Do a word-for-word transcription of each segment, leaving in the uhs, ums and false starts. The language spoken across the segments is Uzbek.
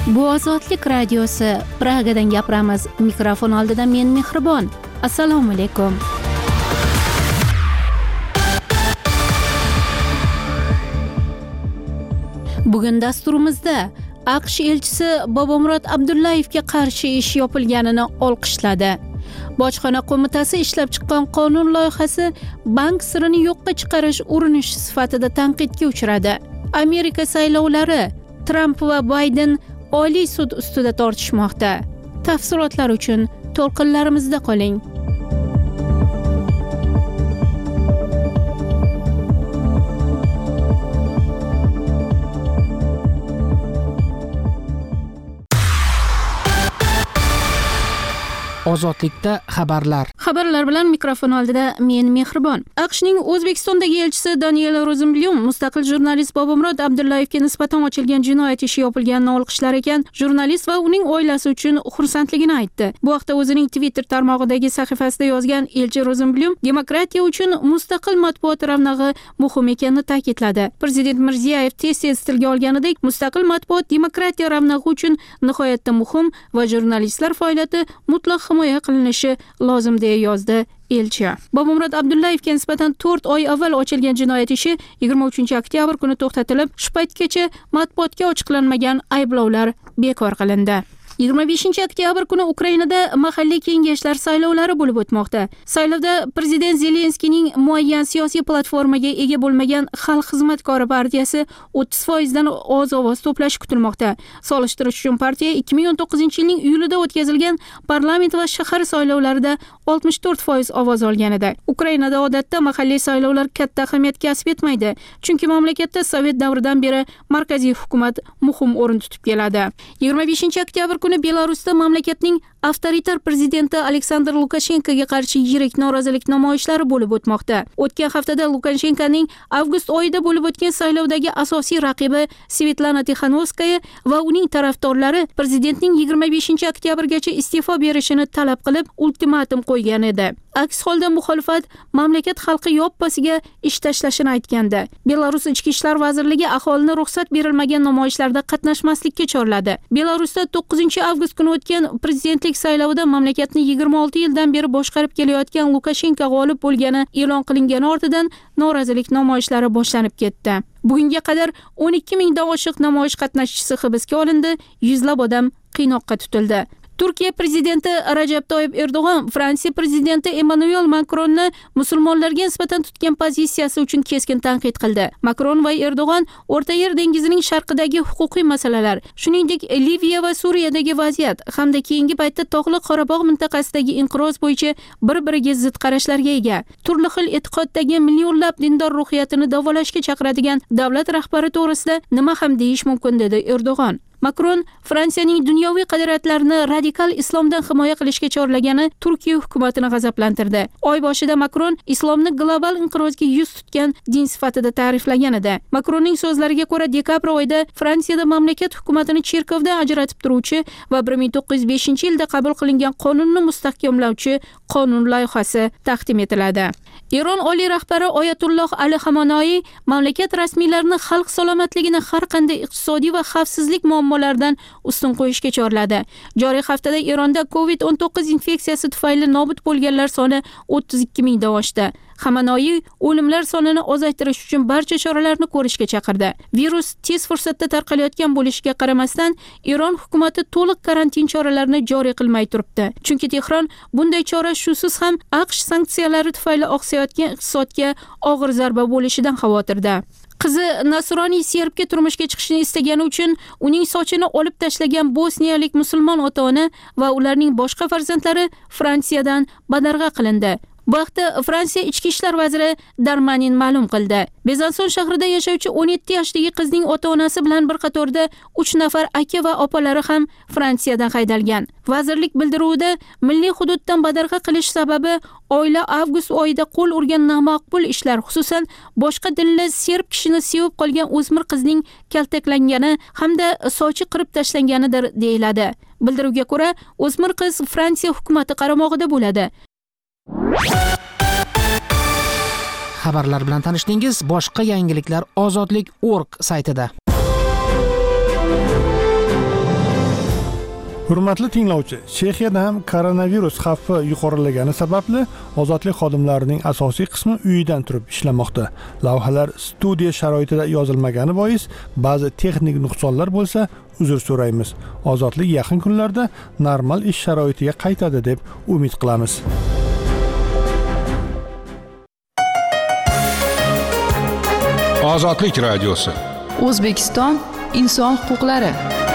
Bu Ozodlik radiosi. Pragadan gapiramiz. Mikrofon oldida men Mehribon. Assalomu alaykum. Bugun dasturimizda AQSh elchisi Bobomurod Abdullayevga qarshi ish yopilganini olqishladi. Bojxona qo'mitasi ishlab chiqqan qonun loyihasi bank sirini yo'qqa chiqarish urinishi sifatida tanqidga uchradi. Amerika saylovlari Trump va Bayden Oliy sud ustida tortishmoqda. Tafsilotlar uchun to'lqinlarimizda qoling. Ozodlikda xabarlar. Xabarlar bilan mikrofon oldida men Mehribon. AQShning O'zbekistondagi elchisi Daniel Rosenblum mustaqil jurnalist Bobomurod Abdullayevga nisbatan ochilgan jinoyat ishi yopilganini olqishlar ekan, jurnalist va uning oilasi uchun xursandligini aytdi. Bu haqda o'zining Twitter tarmog'idagi sahifasida yozgan elchi Rosenblum demokratiya uchun mustaqil matbuot ravnag'i muhim ekanini ta'kidladi. Prezident Mirziyoyev tez-tez tilga olganidek, mustaqil matbuot demokratiya ravnag'i uchun nihoyatda muhim va jurnalistlar faoliyati mutlaq himoya qilinishi lozim deya yozdi elchi. Bobomurod Abdullayevga nisbatan to'rt oy avval ochilgan jinoyat ishi yigirma uchinchi oktyabr kuni to'xtatilib, shu paytgacha matbuotga ochiqlanmagan ayblovlar bekor qilindi. yigirma beshinchi oktyabr kuni Ukrainada mahalliy kengashlar saylovlari bo'lib o'tmoqda. Saylovda prezident Zelenskiyning muayyan siyosiy platformaga ega bo'lmagan Xalq xizmatkori partiyasi o'ttiz foiz dan oz ovoz to'plashi kutilmoqda. Solishtirish uchun partiya ikki ming o'n to'qqizinchi yilning iyulida o'tkazilgan parlament va shahar saylovlarida oltmish to'rt foiz ovoz olgan edi. Ukrainada odatda mahalliy saylovlar katta ahamiyat kasb etmaydi, chunki mamlakatda Sovet davridan beri markaziy hukumat muhim o'rin tutib keladi. yigirma beshinchi oktyabr kuni Belarusda mamlakatning avtoritar prezidenti Aleksandr Lukashenkoga qarshi yirik norozilik namoyishlari bo'lib o'tmoqda. O'tgan haftada Lukashenkoning avgust oyida bo'lib o'tgan saylovdagi asosiy raqibi Svetlana Tixanovskaya va uning tarafdorlari prezidentning yigirma beshinchi oktyabrgacha iste'fo berishini talab qilib ultimatum qo'ygan edi. Aks holda muxolifat mamlakat xalqi yoppasiga ish tashlashini aytgandi. Belarus ichki ishlar vazirligi aholini ruxsat berilmagan namoyishlarda qatnashmaslikka chorladi. Belarusda to'qqizinchi avgust kuni o'tgan prezidentlik saylovida mamlakatni yigirma olti yildan beri boshqarib kelayotgan Lukashenko g'olib bo'lgani e'lon qilingani ortidan norozilik namoyishlari boshlanib ketdi. Bugunga qadar o'n ikki mingdan oshiq namoyish qatnashchisi hibsga olindi, yuzlab odam qiynoqqa tutildi. Turkiya prezidenti Rajab Toyyib Erdo'g'an Fransiya prezidenti Emmanuel Macronni musulmonlarga nisbatan tutgan pozitsiyasi uchun keskin tanqid qildi. Macron va Erdo'g'an O'rta Yer dengizining sharqidagi huquqiy masalalar, shuningdek Liviya va Suriyadagi vaziyat hamda keyingi paytda Tog'li Qorabog' mintaqasidagi inqiroz bo'yicha bir-biriga zid qarashlarga ega. Turli xil e'tiqoddagi millionlab dindor ruhiyatini davolashga chaqiradigan davlat rahbari to'g'risida nima ham deyish mumkin dedi Erdo'g'an. Macron Fransiyaning dunyoviy qadriyatlarini radikal islomdan himoya qilishga chorlagani Turkiya hukumatini g'azablantirdi. Oy boshida Macron islomni global inqirozga yuz tutgan din sifatida ta'riflagan edi. Macronning so'zlariga ko'ra, dekabr oyida Fransiyada mamlakat hukumatini cherkovdan ajratib turuvchi va bir ming to'qqiz yuz beshinchi yilda qabul qilingan qonunni mustahkamlovchi qonun loyihasi taqdim etiladi. Eron oliy rahbari Oyatulloh Ali Xamenei mamlakat rasmiylarini xalq salomatligini har qanday iqtisodiy va xavfsizlik muammolaridan ustun qo'yishga chorladi. Joriy haftada Eronda covid o'n to'qqiz infeksiyasi tufayli nobud bo'lganlar soni o'ttiz ikki mingdan oshdi. Xamenei o'limlar sonini ozaytirish uchun barcha choralarni ko'rishga chaqirdi. Virus tez fursatda tarqalayotgan bo'lishiga qaramasdan, Eron hukumatı to'liq karantin choralarini joriy qilmay turibdi. Chunki Tehron bunday chora shusiz ham AQSh sanksiyalari tufayli oqsayotgan iqtisodga og'ir zarba bo'lishidan xavotirda. Qizi nasroniy serbga turmushga chiqishni istagani uchun uning sochini olib tashlagan bosniyalik musulmon ota-ona va ularning boshqa farzandlari Fransiyadan badarg'a qilindi. Bu haqda Fransiya ichki ishlar vaziri Darmanin ma'lum qildi. Bezanson shahrida yashovchi o'n yetti yoshdagi qizning ota-onasi bilan bir qatorda uch nafar aka va opalari ham Fransiyadan haydalgan. Vazirlik bildiruvida milliy hududdan badarg'a qilish sababi oila avgust oyida qo'l urgan namaqbul ishlar, xususan boshqa dinli serb kishini sevib qolgan o'smir qizning kaltaklangani hamda sochi qirib tashlanganidir deyiladi. Bildiruvga ko'ra, o'smir qiz Fransiya hukumati qaramog'ida bo'ladi. Xabarlar bilan tanishdingiz. Boshqa yangiliklar ozodlik точка org saytida. Hurmatli tinglovchi, Chexiyada ham koronavirus xavfi yuqorilagani sababli ozodlik xodimlarining asosiy qismi uyidan turib ishlamoqda. Lavhalar studiya sharoitida yozilmagani bois ba'zi texnik nuqsonlar bo'lsa, uzr so'raymiz. Ozodlik yaqin kunlarda normal ish sharoitiga qaytadi deb umid qilamiz. Ozodlik radiosi. O'zbekiston inson huquqlari.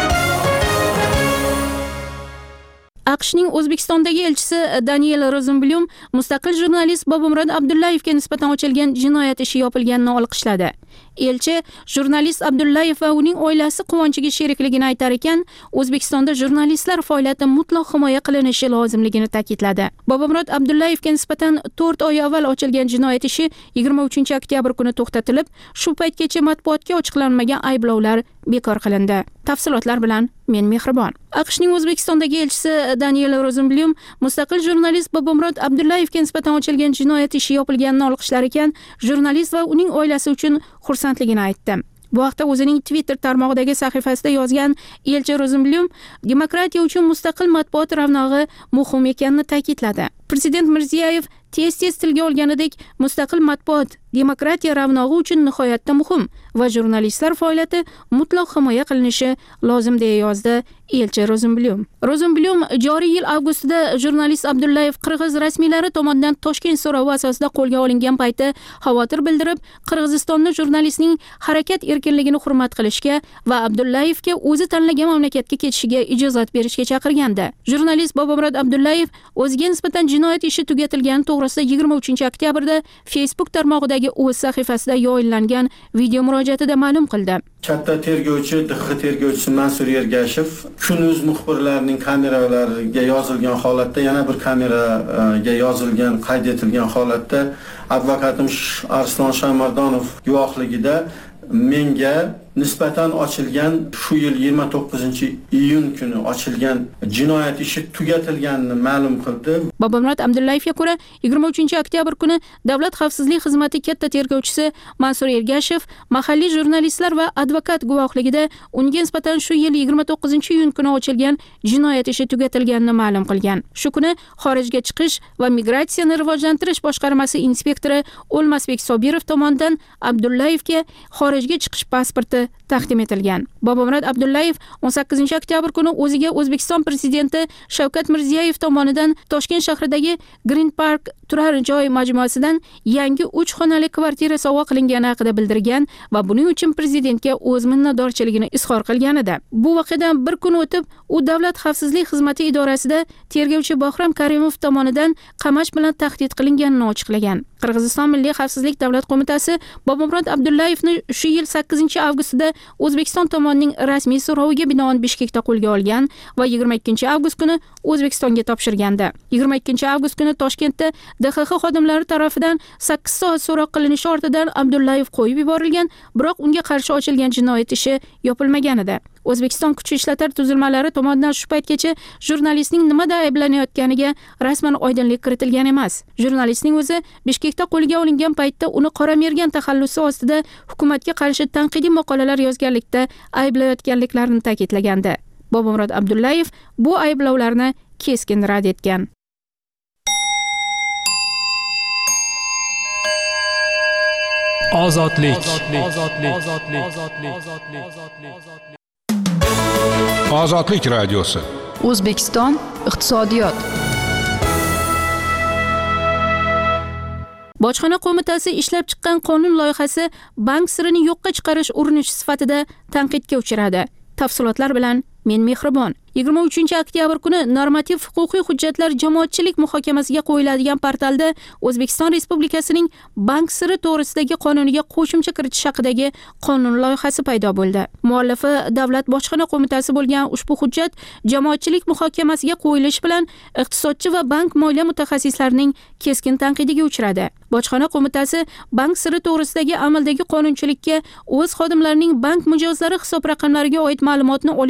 AQShning O'zbekistondagi elchisi Daniel Rozenblum mustaqil jurnalist Bobomurod Abdullayevga nisbatan ochilgan jinoyat ishi yopilganini olqishladi. Elchi jurnalist Abdullayev va uning oilasi quvonchiga sherikligini aytar ekan, O'zbekistonda jurnalistlar faoliyati mutlaq himoya qilinishi lozimligini ta'kidladi. Bobomurod Abdullayevga nisbatan to'rt oy avval ochilgan jinoyat ishi yigirma uchinchi oktyabr kuni to'xtatilib, shu paytgacha matbuotga ochiqlanmagan ayblovlar bekor qilindi. Tafsilotlar bilan men Mehribon. AQShning O'zbekistondagi elchisi Daniel Rozenblum mustaqil jurnalist Bobomurod Abdullayevga nisbatan ochilgan jinoyat ishi yopilganini olqishlar ekan, jurnalist va uning oilasi uchun xursandligini aytdi. Bu haqda o'zining Twitter tarmog'idagi sahifasida yozgan elchi Rozenblum demokratiya uchun mustaqil matbuot ravnog'i muhim ekanini ta'kidladi. Prezident Mirziyoyev tez-tez tilga olganidek, mustaqil matbuot demokratiya ravnog'i uchun nihoyatda muhim va jurnalistlar faoliyati mutlaq himoya qilinishi lozim deya yozdi elchi Rozenblum. Rozenblum joriy yil avgustida jurnalist Abdullayev qirg'iz rasmiylari tomonidan Toshkent so'rovi asosida qo'lga olingan payti xavotir bildirib, Qirg'izistonda jurnalistning harakat erkinligini hurmat qilishga va Abdullayevga o'zi tanlagan mamlakatga ketishiga ijozat berishga chaqirgandi. Jurnalist Bobomurod Abdullayev o'ziga nisbatan jinoyat ishi tugatilgani to'g'risida yigirma uchinchi oktyabrda Facebook tarmog'idagi o'z sahifasida yo'llangan video murojaatida ma'lum qildi. Katta tergovchi, D X tergovchisi Mansur Ergashev Kun.uz muxbirlarining kameralariga yozilgan holatda, yana bir kameraga yozilgan, qayd etilgan holatda advokatim Arslon Shaymardonov guvohligida menga nisbatan ochilgan shu yil yigirma to'qqizinchi iyun kuni ochilgan jinoyat ishi tugatilganini ma'lum qildi. Bobomurod Abdullayevga ko'ra yigirma uchinchi oktyabr kuni Davlat xavfsizlik xizmati katta tergovchisi Mansur Ergashev mahalliy jurnalistlar va advokat guvohligida unga nisbatan shu yil yigirma to'qqizinchi iyun kuni ochilgan jinoyat ishi tugatilganini ma'lum qilgan. Shu kuni xorijga chiqish va migratsiyani rivojlantirish boshqarmasi inspektori O'lmasbek Sobirov tomonidan Abdullayevga xorijga chiqish pasporti taqdim etilgan. Bobomurod Abdullayev o'n sakkizinchi oktyabr kuni o'ziga O'zbekiston prezidenti Shavkat Mirziyoyev tomonidan Toshkent shahridagi Green Park turar joy majmuasidan yangi uch xonali kvartira sovg'a qilingani haqida bildirgan va buning uchun prezidentga o'z minnatdorchiligini izhor qilgan edi. Bu voqeadan bir kun o'tib, u Davlat xavfsizlik xizmati idorasida tergovchi Bahrom Karimov tomonidan qamash bilan tahdid qilinganini ochiqlagan. Qirg'iziston Milliy xavfsizlik davlat qo'mitasi Bobomurod Abdullayevni shu yil sakkizinchi avgustda O'zbekiston tomonining rasmiy so'roviga binoan Bishkekda qo'lga olgan va yigirma ikkinchi avgust kuni O'zbekistonga topshirgandi. yigirma ikkinchi avgust kuni Toshkentda D X X xodimlari tomonidan sakkiz soat so'roq qilinishi ortidan Abdullayev qo'yib yuborilgan, biroq unga qarshi ochilgan jinoyat ishi yopilmagan edi. O'zbekiston kuch ishlatar tuzilmalari tomonidan shu paytgacha jurnalistning nimada ayblanayotganiga rasman oydinlik kiritilgan emas. Jurnalistning o'zi Bishkekda qo'lga olingan paytda uni qora mergan taxallusi ostida hukumatga qarshi tanqidiy maqolalar yozganlikda ayblayotganliklarini ta'kidlagandi. Bobomurod Abdullayev bu ayblovlarni keskin rad etgan. Ozodlik. Ozodlik radiosi. O'zbekiston iqtisodiyot. Bojxona qo'mitasi ishlab chiqqan qonun loyihasi bank sirini yo'qqa chiqarish urinishi sifatida tanqidga uchradi. Tafsilotlar bilan men Mehribon. yigirma uchinchi oktyabr kuni normativ huquqiy hujjatlar jamoatchilik muhokamasiga qo'yiladigan portalda O'zbekiston Respublikasining bank siri to'g'risidagi qonuniga qo'shimcha kiritish haqidagi qonun loyihasi paydo bo'ldi. Muallifi Davlat bojxona qo'mitasi bo'lgan ushbu hujjat jamoatchilik muhokamasiga qo'yilishi bilan iqtisodchi va bank moliya mutaxassislarining keskin tanqidiga uchradi. Bojxona qo'mitasi bank siri to'g'risidagi amaldagi qonunchilikka o'z xodimlarining bank mijozlari hisob raqamlariga oid ma'lumotni olishga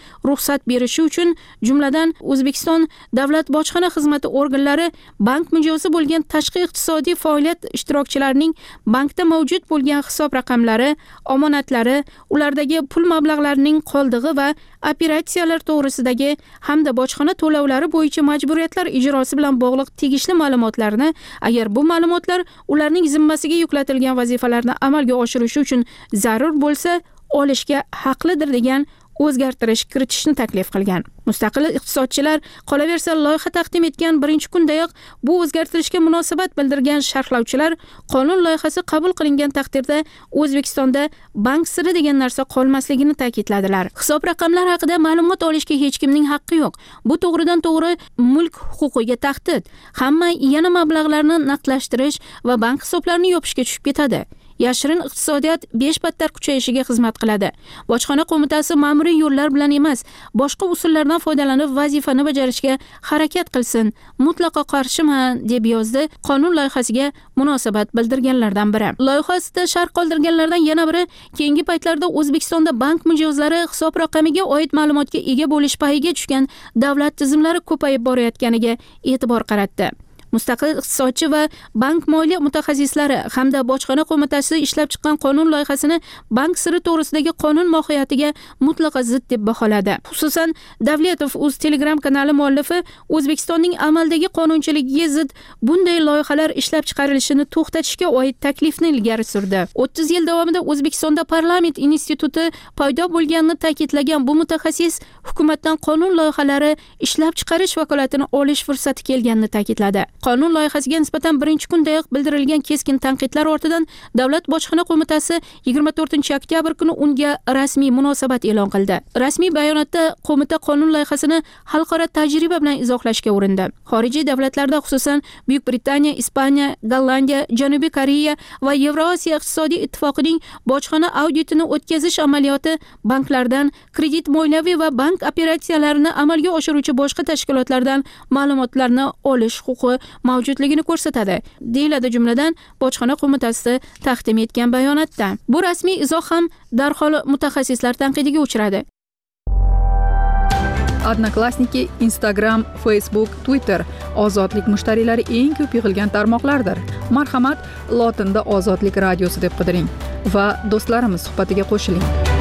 ruxsat berishi uchun, jumladan O'zbekiston davlat bojxona xizmati organlari bank mijozi bo'lgan tashqi iqtisodiy faoliyat ishtirokchilarining bankda mavjud bo'lgan hisob raqamlari, omonatlari, ulardagi pul mablag'larining qoldig'i va operatsiyalar to'g'risidagi hamda bojxona to'lovlari bo'yicha majburiyatlar ijrosi bilan bog'liq tegishli ma'lumotlarni, agar bu ma'lumotlar ularning zimmasiga yuklatilgan vazifalarni amalga oshirishi uchun zarur bo'lsa, olishga haqlidir degan o'zgartirish kiritishni taklif qilgan. Mustaqil iqtisodchilar qolaversa, loyiha taqdim etgan birinchi kundayoq bu o'zgartirishga munosabat bildirgan sharhlovchilar qonun loyihasi qabul qilingan taqdirda O'zbekistonda bank siri degan narsa qolmasligini ta'kidladilar. Hisob raqamlar haqida ma'lumot olishga hech kimning haqqi yo'q. Bu to'g'ridan to'g'ri mulk huquqiga tahdid. Hamma yana mablag'larni naqdlashtirish va bank hisoblarini yopishga tushib ketadi. Yashirin iqtisodiyot besh battar kuchayishiga xizmat qiladi. Bojxona qo'mitasi ma'muriy yo'llar bilan emas, boshqa usullardan foydalanib vazifani bajarishga harakat qilsin. Mutlaqo qarshiman, deb yozdi qonun loyihasiga munosabat bildirganlardan biri. Loyihasida sharh qoldirganlardan yana biri keyingi paytlarda O'zbekistonda bank mijozlari hisob raqamiga oid ma'lumotga ega bo'lish payiga tushgan davlat tizimlari ko'payib borayotganiga e'tibor qaratdi. Mustaqil iqtisodchi va bank moliya mutaxassislari hamda bojxona qo'mitasi ishlab chiqqan qonun loyihasini bank siri to'g'risidagi qonun mohiyatiga mutlaqo zid deb baholadi. Xususan, Davletov o'z Telegram kanali muallifi O'zbekistonning amaldagi qonunchiligiga zid bunday loyihalar ishlab chiqarilishini to'xtatishga oid taklifni ilgari surdi. o'ttiz yil davomida O'zbekistonda parlament instituti paydo bo'lganini ta'kidlagan bu mutaxassis hukumatdan qonun loyihalari ishlab chiqarish vakolatini olish fursati kelganini ta'kidladi. Qonun loyihasiga nisbatan birinchi kundayoq bildirilgan keskin tanqidlar ortidan Davlat bojxona qo'mitasi yigirma to'rtinchi oktyabr kuni unga rasmiy munosabat e'lon qildi. Rasmiy bayonotda qo'mita qonun loyihasini xalqaro tajriba bilan izohlashga urindi. Xorijiy davlatlarda, xususan Buyuk Britaniya, Ispaniya, Gollandiya, Janubiy Koreya va Yevrosiyo iqtisodiy ittifoqining bojxona auditini o'tkazish amaliyoti banklardan, kredit moliyaviy va bank operatsiyalarini amalga oshiruvchi boshqa tashkilotlardan ma'lumotlarni olish huquqi mavjudligini ko'rsatadi, deyiladi jumladan bojxona qo'mitasi taqdim etgan bayonotda. Bu rasmiy izoh ham darhol mutaxassislar tanqidiga uchradi. Odnoklassniki, Instagram, Facebook, Twitter ozodlik mushtariylari eng ko'p yig'ilgan tarmoqlardir. Marhamat, lotinda Ozodlik radiosi deb qidiring va do'stlarimiz suhbatiga qo'shiling.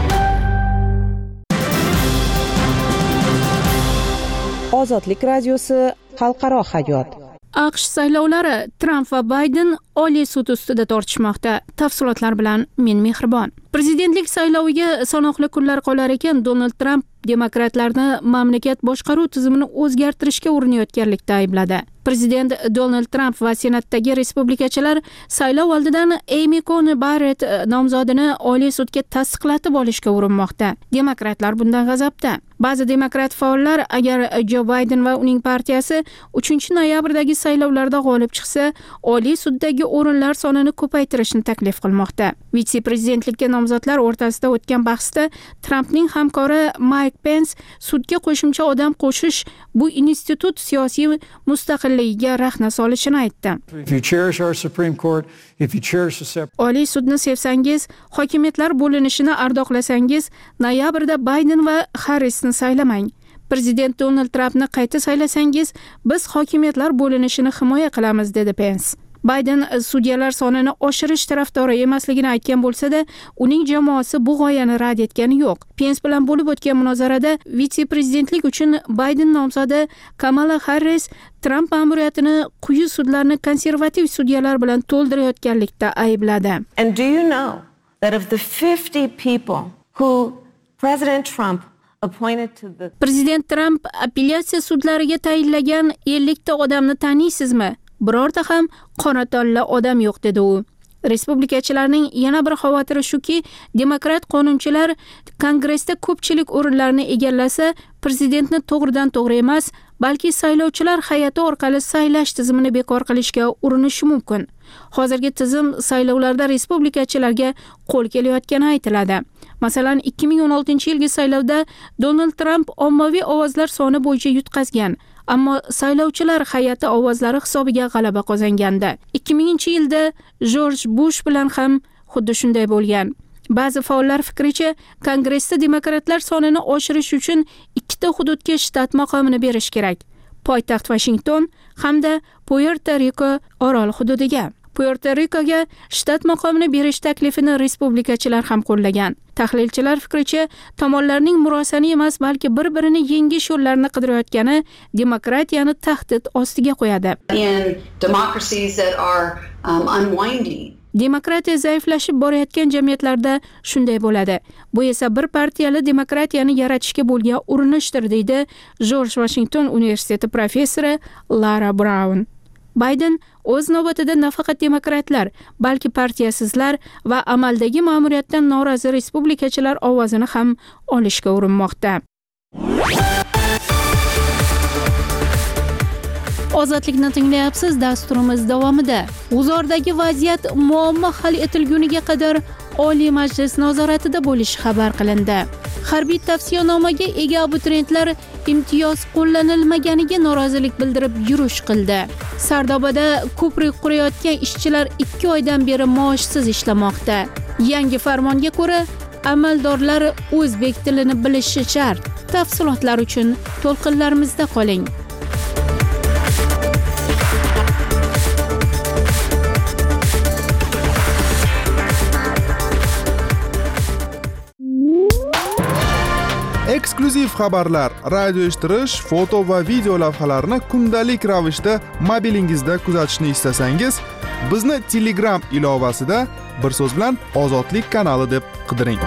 Ozodlik radiosi xalqaro hayot. AQSh saylovlari Trump va Bayden Oliy sud ustida tortishmoqda. Tafsilotlar bilan men Mehribon. Prezidentlik sayloviga sanoqli kunlar qolar ekan, Donald Trump demokratlarni mamlakat boshqaruv tizimini o'zgartirishga urinayotganlikda aybladi. Prezident Donald Trump va Senatdagi respublikachilar saylov oldidan Amy Coney Barrett nomzodini Oliy sudga tasdiqlatib olishga urinmoqda. Demokratlar bundan g'azabda. Ba'zi demokrat faollar agar Joe Biden va uning partiyasi uchinchi noyabrdagi saylovlarda g'olib chiqsa, Oliy suddagi o'rinlar sonini ko'paytirishni taklif qilmoqda. Vitse-prezidentlikka nomzodlar o'rtasida o'tgan bahsda Trumpning hamkori Mike Pence sudga qo'shimcha odam qo'shish bu institut siyosiy mustaqilligiga rahna solishini aytdi. Oliy sudni sevsangiz, hokimiyatlar bo'linishini ardoqlasangiz, noyabrda Biden va Harrisni saylamang. Prezident Donald Trumpni qayta saylasangiz, biz hokimiyatlar bo'linishini himoya qilamiz, dedi Pence. Biden sudyalar sonini oshirish tarafdori emasligini aytgan bo'lsa-da, uning jamoasi bu g'oyani rad etgani yo'q. Pence bilan bo'lib o'tgan munozarada vitse-prezidentlik uchun Biden nomzodi Kamala Harris Trump ma'muriyatini quyi sudlarni konservativ sudyalar bilan to'ldirayotganlikda aybladi. And do you know that of the fifty people who President Trump appointed to the Prezident Trump apellyatsiya sudlariga tayinlagan ellik ta odamni taniysizmi? Birorta ham qora tanli odam yo'q, dedi u. Respublikachilarning yana bir xavotiri shuki, demokrat qonunchilar Kongressda ko'pchilik o'rinlarni egallasa, prezidentni to'g'ridan to'g'ri emas, balki saylovchilar hay'ati orqali saylash tizimini bekor qilishga urinishi mumkin. Hozirgi tizim saylovlarda respublikachilarga qo'l kelayotgani aytiladi. Masalan, ikki ming o'n oltinchi yilgi saylovda Donald Trump ommaviy ovozlar soni bo'yicha yutqazgan, ammo saylovchilar hay'ati ovozlari hisobiga g'alaba qozongandi. ikki minginchi yilda George Bush bilan ham xuddi shunday bo'lgan. Ba'zi faollar fikricha, Kongressda demokratlar sonini oshirish uchun ikkita hududga shtat maqomini berish kerak. Poytaxt Washington hamda Puerto-Riko orol hududiga. Puerto-Rikoga shtat maqomini berish taklifini respublikachilar ham qo'llagan. Tahlilchilar fikricha, tomonlarning murosani emas, balki bir-birini yengish yo'llarini qidirayotgani demokratiyani tahdid ostiga qo'yadi. In democracies that are um, unwinding, demokratiya zaiflashib borayotgan jamiyatlarda shunday bo'ladi. Bu esa bir partiyali demokratiyani yaratishga bo'lgan urinishdir, deydi George Washington universiteti professori Lara Brown. Bayden o'z navbatida nafaqat demokratlar, balki partiyasizlar va amaldagi ma'muriyatdan norozi respublikachilar ovozini ham olishga urinmoqda. Ozodlikni tinglayapsiz. Dasturimiz davomida G'uzordagi vaziyat muammo hal etilguniga qadar Oliy Majlis nazoratida bo'lishi xabar qilindi. Harbiy tavsiyanomaga ega abituriyentlar imtiyoz qo'llanilmaganiga norozilik bildirib yurish qildi. Sardobada ko'prik qurayotgan ishchilar ikki oydan beri maoshsiz ishlamoqda. Yangi farmonga ko'ra, amaldorlar o'zbek tilini bilishi shart. Tafsilotlar uchun to'lqinlarimizda qoling. Eksklyuziv xabarlar, radio eshittirish, foto va video lavhalarni kundalik ravishda mobilingizda kuzatishni istasangiz, bizni Telegram ilovasida bir so'z bilan Ozodlik kanali deb qidiring.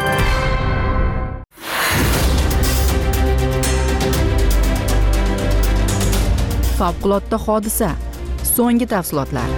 Favqulodda hodisa. So'nggi tafsilotlar.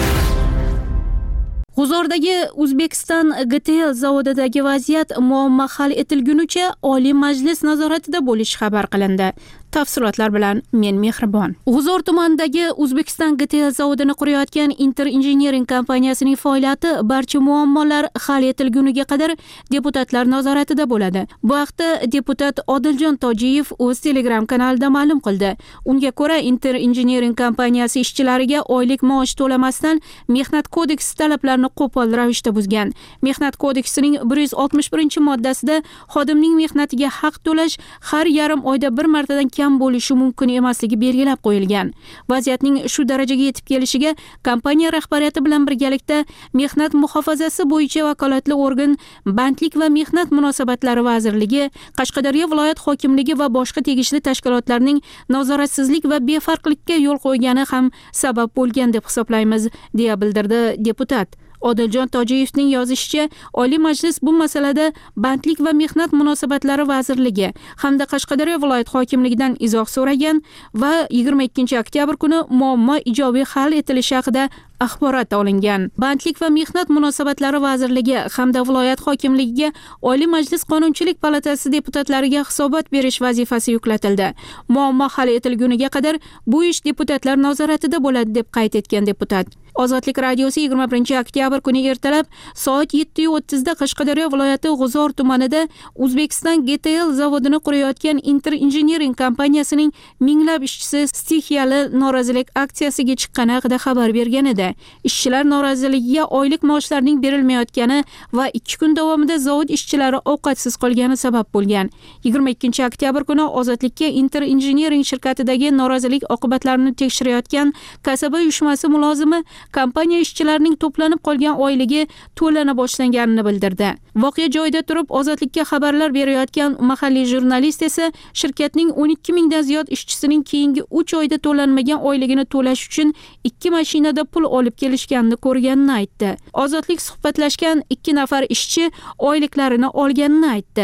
G'uzordagi O'zbekiston G T L zavodidagi vaziyat muammo hal etilgunicha Oliy Majlis nazoratida bo'lishi xabar qilindi. Tafsilotlar bilan men Mehribon. G'uzor tumanidagi O'zbekiston G T L zavodini qurayotgan Inter Engineering kompaniyasining faoliyati barcha muammolar hal etilguniga qadar deputatlar nazoratida bo'ladi. Bu haqda deputat Odiljon Tojiyev o'z Telegram kanalida ma'lum qildi. Unga ko'ra, Inter Engineering kompaniyasi ishchilariga oylik maosh to'lamasdan Mehnat kodeksi talablarini qo'pol ravishda buzgan. Mehnat kodeksining bir yuz oltmish birinchi moddasida xodimning mehnatiga haq to'lash har yarim oyda bir martadan kam bo'lishi mumkin emasligi belgilab qo'yilgan. Vaziyatning shu darajaga yetib kelishiga kompaniya rahbariyati bilan birgalikda Mehnat muhofazasi bo'yicha vakolatli organ Bandlik va mehnat munosabatlari vazirligi, Qashqadaryo viloyat hokimligi va boshqa tegishli tashkilotlarning nazoratsizlik va befarqlikka yo'l qo'ygani ham sabab bo'lgan deb hisoblaymiz, deya bildirdi deputat. Odiljon Tojiyevning yozishicha, Oliy Majlis bu masalada Bandlik va mehnat munosabatlari vazirligi hamda Qashqadaryo viloyat hokimligidan izoh so'ragan va yigirma ikkinchi oktyabr kuni muammo ijobiy hal etilishi haqida axborot olingan. Bandlik va mehnat munosabatlari vazirligi hamda viloyat hokimligiga Oliy Majlis Qonunchilik palatasi deputatlariga hisobot berish vazifasi yuklatildi. Muammo hal etilguniga qadar bu ish deputatlar nazoratida bo'ladi, deb qayd etgan deputat. Ozodlik radiosi yigirma birinchi oktyabr kuni ertalab soat yetti o'ttiz da Qashqadaryo viloyati G'uzor tumanida O'zbekiston G T L zavodini qurayotgan Inter Engineering kompaniyasining minglab ishchisi stixiyali norozilik aksiyasiga chiqqani haqida xabar bergan edi. Ishchilar noroziligiga oylik maoshlarning berilmayotgani va ikki kun davomida zavod ishchilari ovqatsiz qolgani sabab bo'lgan. yigirma ikkinchi oktyabr kuni Ozodlikka Inter Engineering shirkatidagi norozilik oqibatlarini tekshirayotgan kasaba uyushmasi mulozimi kompaniya ishchilarining to'planib qolgan oyligi to'lana boshlanganini bildirdi. Voqea joyida turib Ozodlikka xabarlar berayotgan mahalliy jurnalist esa shirkatning o'n ikki mingdan ziyod ishchisining keyingi uch oyda to'lanmagan oyligini to'lash uchun ikki mashinada pul olib kelishganini ko'rganini aytdi. Ozodlik suhbatlashgan ikki nafar ishchi oyliklarini olganini aytdi.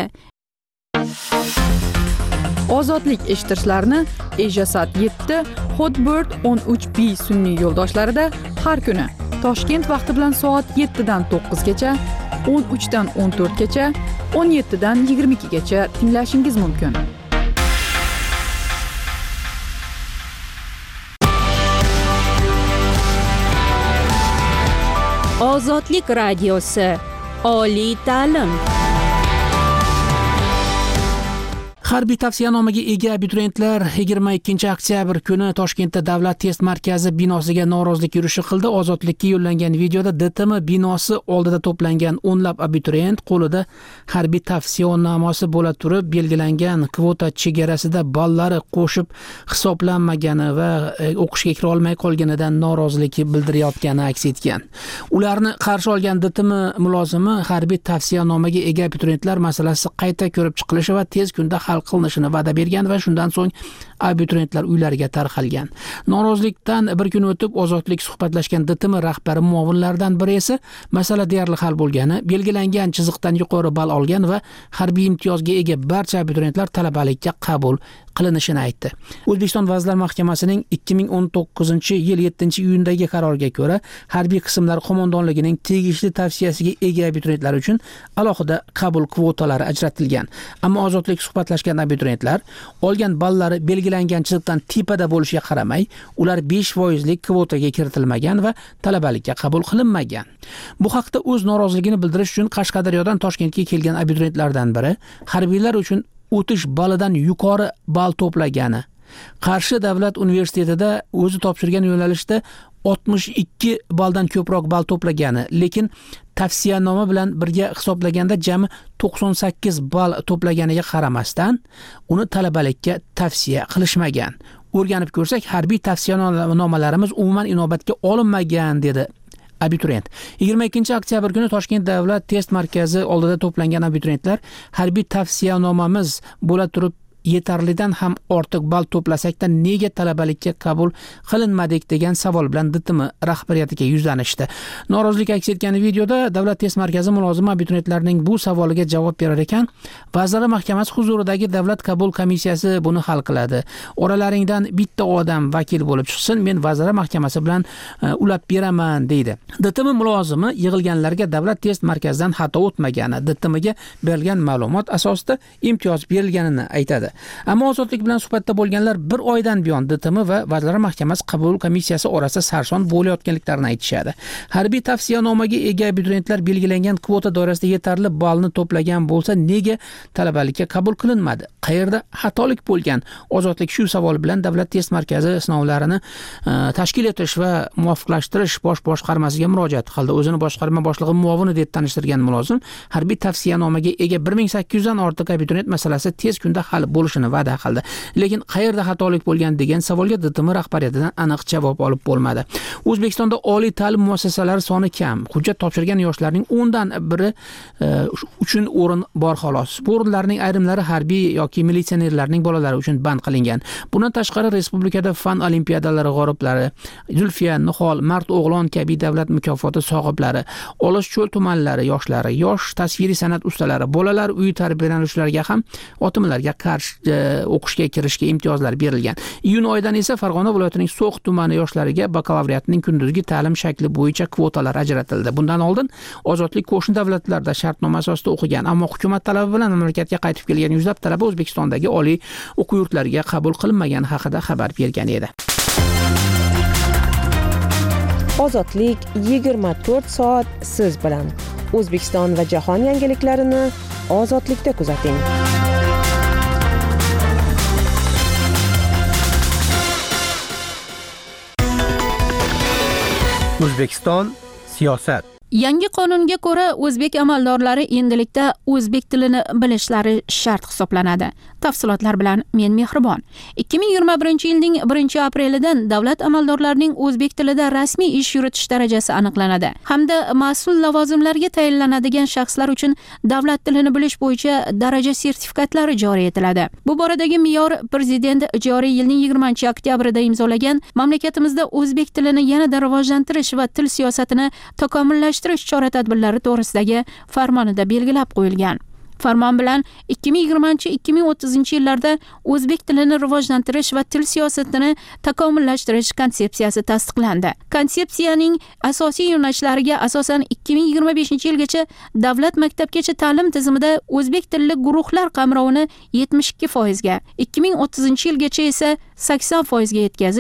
Ozodlik eshittirishlarni Ejasat yetti, Hotbird o'n uch B sun'iy yo'ldoshlarida har kuni Toshkent vaqti bilan soat yetti dan to'qqizgacha, o'n uch dan o'n to'rtgacha, o'n yetti dan yigirma ikkigacha tinglashingiz mumkin. Ozodlik radiosi. Oliy ta'lim. Harbiy tavsiyanomaga ega abituriyentlar yigirma ikkinchi oktyabr kuni Toshkentda Davlat test markazi binosiga norozilik yurishi qildi. Ozodlikka yo'llangan videoda D T M binosi oldida to'plangan o'nlab abituriyent qo'lida harbiy tavsiyanomasi bo'la turib, belgilangan kvota chegarasida ballari qo'shib hisoblanmagani va o'qishga kira olmay qolganidan norozilik bildirayotgani aks etgan. Ularni qarshi olgan D T M mulozimi harbiy tavsiyanomaga ega abituriyentlar masalasi qayta ko'rib chiqilishi va tez kunda hal qilinishini va'da bergan va shundan so'ng abituriyentlar uylariga tarqalgan. Norozilikdan bir kun o'tib Ozodlik suhbatlashgan D T M rahbari muovinlaridan biri esa masala deyarli hal bo'lgani, belgilangan chiziqdan yuqori ball olgan va harbiy imtiyozga ega barcha abituriyentlar talabalikka qabul qilinishini aytdi. O'zbekiston Vazirlar Mahkamasining ikki ming o'n to'qqizinchi yil yettinchi iyundagi qaroriga ko'ra, harbiy qismlar qo'mondonligining tegishli tavsiyasiga ega abituriyentlar uchun alohida qabul kvotalari ajratilgan. Ammo Ozodlik suhbatlashgan abituriyentlar olgan ballari belgilangan chiziqdan tepada bo'lishiga qaramay, ular besh foizlik kvotaga kiritilmagan va talabalikka qabul qilinmagan. Bu haqda o'z noroziligini bildirish uchun Qashqadaryodan Toshkentga kelgan abituriyentlardan biri harbiylar uchun o'tish balidan yuqori ball to'plagani, Qarshi davlat universitetida o'zi topshirgan yo'nalishda oltmish ikki balldan ko'proq ball to'plagani, lekin tavsiyanoma bilan birga hisoblaganda jami to'qson sakkiz ball to'plaganiga qaramasdan uni talabalikka tavsiya qilishmagan. O'rganib ko'rsak, harbiy tavsiyanomalarimiz umuman inobatga olinmagan, dedi abituriyent. yigirma ikkinchi oktyabr kuni Toshkent Davlat test markazi oldida to'plangan abituriyentlar harbiy tavsiyanomamiz bo'la turib yetarlidan ham ortiq ball to'plasakda nega talabalikka qabul qilinmadik degan savol bilan D T M rahbariyatiga yuzlanishdi. Norozilik aks etgan videoda Davlat test markazi mulozimi abituriyentlarning bu savoliga javob berar ekan, Vazirlar Mahkamasi huzuridagi Davlat qabul komissiyasi buni hal qiladi. Oralaringdan bitta odam vakil bo'lib chiqsin, men Vazirlar Mahkamasi bilan uh, ulab beraman, deydi. D T M mulozimi yig'ilganlarga Davlat test markazidan xato o'tmagani, D T M'ga berilgan ma'lumot asosida imtiyoz berilganini aytadi. Ammo Ozodlik bilan suhbatda bo'lganlar bir oydan buyon D T M va Vazirlar Mahkamasi qabul komissiyasi orasida sarson bo'layotganliklarini aytishadi. Harbiy tavsiyanomaga ega abituriyentlar belgilangan kvota doirasida yetarli ballni to'plagan bo'lsa, nega talabalikka qabul qilinmadi? Qayerda xatolik bo'lgan? Ozodlik shu savol bilan Davlat test markazi sinovlarini uh, tashkil etish va muvofiqlashtirish bosh boshqarmasiga murojaat qildi. O'zini boshqarma boshlig'i muovini deb tanishtirgan mulozim harbiy tavsiyanomaga ega bir ming sakkiz yuzdan ortiq abituriyent masalasi tez kunda hal bo'lishini va'da qildi. Lekin qayerda xatolik bo'lgan degan savolga D T M rahbariyatidan aniq javob olib bo'lmadi. O'zbekistonda oliy ta'lim muassasalari soni kam. Hujjat topshirgan yoshlarning o'ndan biri uh, uchun o'rin bor xolos. Bu o'rinlarning ayrimlari harbiy yoki militsionerlarning bolalari uchun band qilingan. Bundan tashqari respublikada fan olimpiadalari g'oliblari, Zulfiya, Nihol, Mard o'g'lon kabi davlat mukofoti sohiblari, Olis cho'l tumanlari yoshlari, yosh tasviriy san'at ustalari, bolalar uyi tarbiyalanuvchilariga ham otimlarga qarshi o'qishga kirishga imtiyozlar berilgan. Iyun oyidan esa Farg'ona viloyatining So'x tumani yoshlariga bakalavriatning kunduzgi ta'lim shakli bo'yicha kvotalar ajratildi. Bundan oldin Ozodlik qo'shni davlatlarda shartnoma asosida o'qigan, ammo hukumat talabi bilan mamlakatga qaytib kelgan yuzlab talaba O'zbekistondagi oliy o'quv yurtlariga qabul qilinmagani haqida xabar bergan edi. Ozodlik yigirma to'rt soat siz bilan. O'zbekiston va jahon yangiliklarini Ozodlikda kuzating. O'zbekiston siyosat. Yangi qonunga ko'ra o'zbek amaldorlari endilikda o'zbek tilini bilishlari shart hisoblanadi. Tafsilotlar bilan men Mehribon. ikki ming yigirma birinchi yilning birinchi aprelidan davlat amaldorlarining o'zbek tilida rasmiy ish yuritish darajasi aniqlanadi hamda mas'ul lavozimlarga tayinlanadigan shaxslar uchun davlat tilini bilish bo'yicha daraja sertifikatlari joriy etiladi. Bu boradagi me'yor prezident joriy yilning yigirmanchi oktyabrida imzolagan mamlakatimizda o'zbek tilini yanada rivojlantirish va til siyosatini takomillashtirish chora-tadbirlari to'g'risidagi farmonida belgilab qo'yilgan. Farmon bilan ikki ming yigirmanchi ikki ming o'ttizinchi yillarda o'zbek tilini rivojlantirish va til siyosatini takomillashtirish konsepsiyasi tasdiqlandi. Konsepsiyaning asosiy yo'nalishlariga asosan ikki ming yigirma beshinchi yilgacha davlat maktabgacha ta'lim tizimida o'zbek tilli guruhlar qamrovini yetmish ikki foizga, ikki ming o'ttizinchi yilgacha esa sakson foizga yetkazish,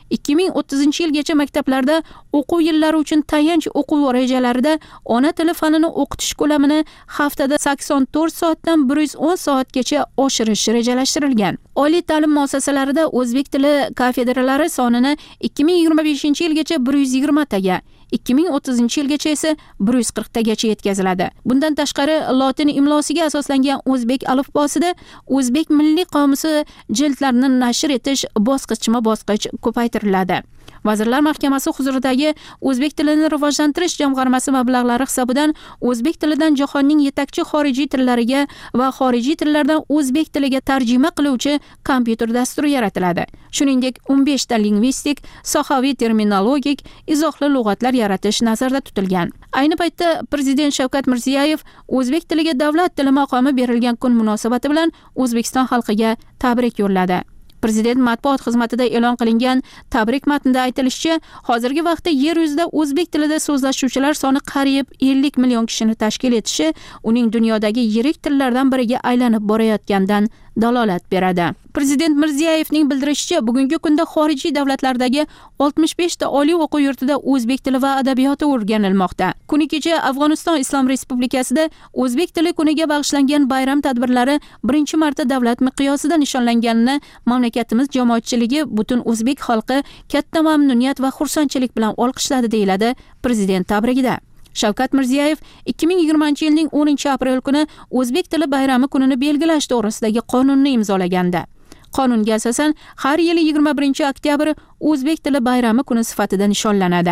ikki ming o'ttizinchi yilgacha maktablarda o'quv yillari uchun tayanch o'quv rejalarida ona tili fanini o'qitish ko'lamini haftada sakson to'rt soatdan bir yuz o'n soatgacha oshirish rejalashtirilgan. Oliy ta'lim muassasalarida o'zbek tili kafedralari sonini ikki ming yigirma beshinchi yilgacha bir yuz yigirma taga, ikki ming o'ttizinchi yilgacha esa bir yuz qirq tagacha yetkaziladi. Bundan tashqari lotin imlosiga asoslangan o'zbek alifbosida o'zbek milliy qomusi jildlarini nashr etish bosqichma-bosqich ko'paytiriladi. Vazirlar Mahkamasi huzuridagi o'zbek tilini rivojlantirish jamg'armasi mablag'lari hisobidan o'zbek tilidan jahonning yetakchi xorijiy tillariga va xorijiy tillardan o'zbek tiliga tarjima qiluvchi kompyuter dasturi yaratiladi. Shuningdek, o'n besh ta lingvistik, sohaviy terminologik, izohli lug'atlar yaratish nazarda tutilgan. Ayni paytda Prezident Shavkat Mirziyoyev o'zbek tiliga davlat tili maqomi berilgan kun munosabati bilan O'zbekiston xalqiga tabrik yo'lladi. Prezident matbuot xizmatida e'lon qilingan tabrik matnida aytilishicha, hozirgi vaqtda yer yuzida o'zbek tilida so'zlashuvchilar soni qariyb ellik million kishini tashkil etishi uning dunyodagi yirik tillardan biriga aylanib borayotganidan dalolat beradi. Prezident Mirziyoyevning bildirishicha, bugungi kunda xorijiy davlatlardagi oltmish besh ta oliy o'quv yurtida o'zbek tili va adabiyoti o'rganilmoqda. Kuni kecha Afg'oniston Islom Respublikasida o'zbek tili kuniga bag'ishlangan bayram tadbirlari birinchi marta davlat miqyosida nishonlanganini mamlakatimiz jamoatchiligi butun o'zbek xalqi katta mamnuniyat va xursandchilik bilan olqishladi, deyiladi Prezident tabrigida. Shavkat Mirziyoyev ikki ming yigirmanchi yilning o'ninchi aprel kuni o'zbek tili bayrami kunini belgilash to'g'risidagi qonunni imzolagandi. Qonunga asosan har yili yigirma birinchi oktyabr o'zbek tili bayrami kuni sifatida nishonlanadi.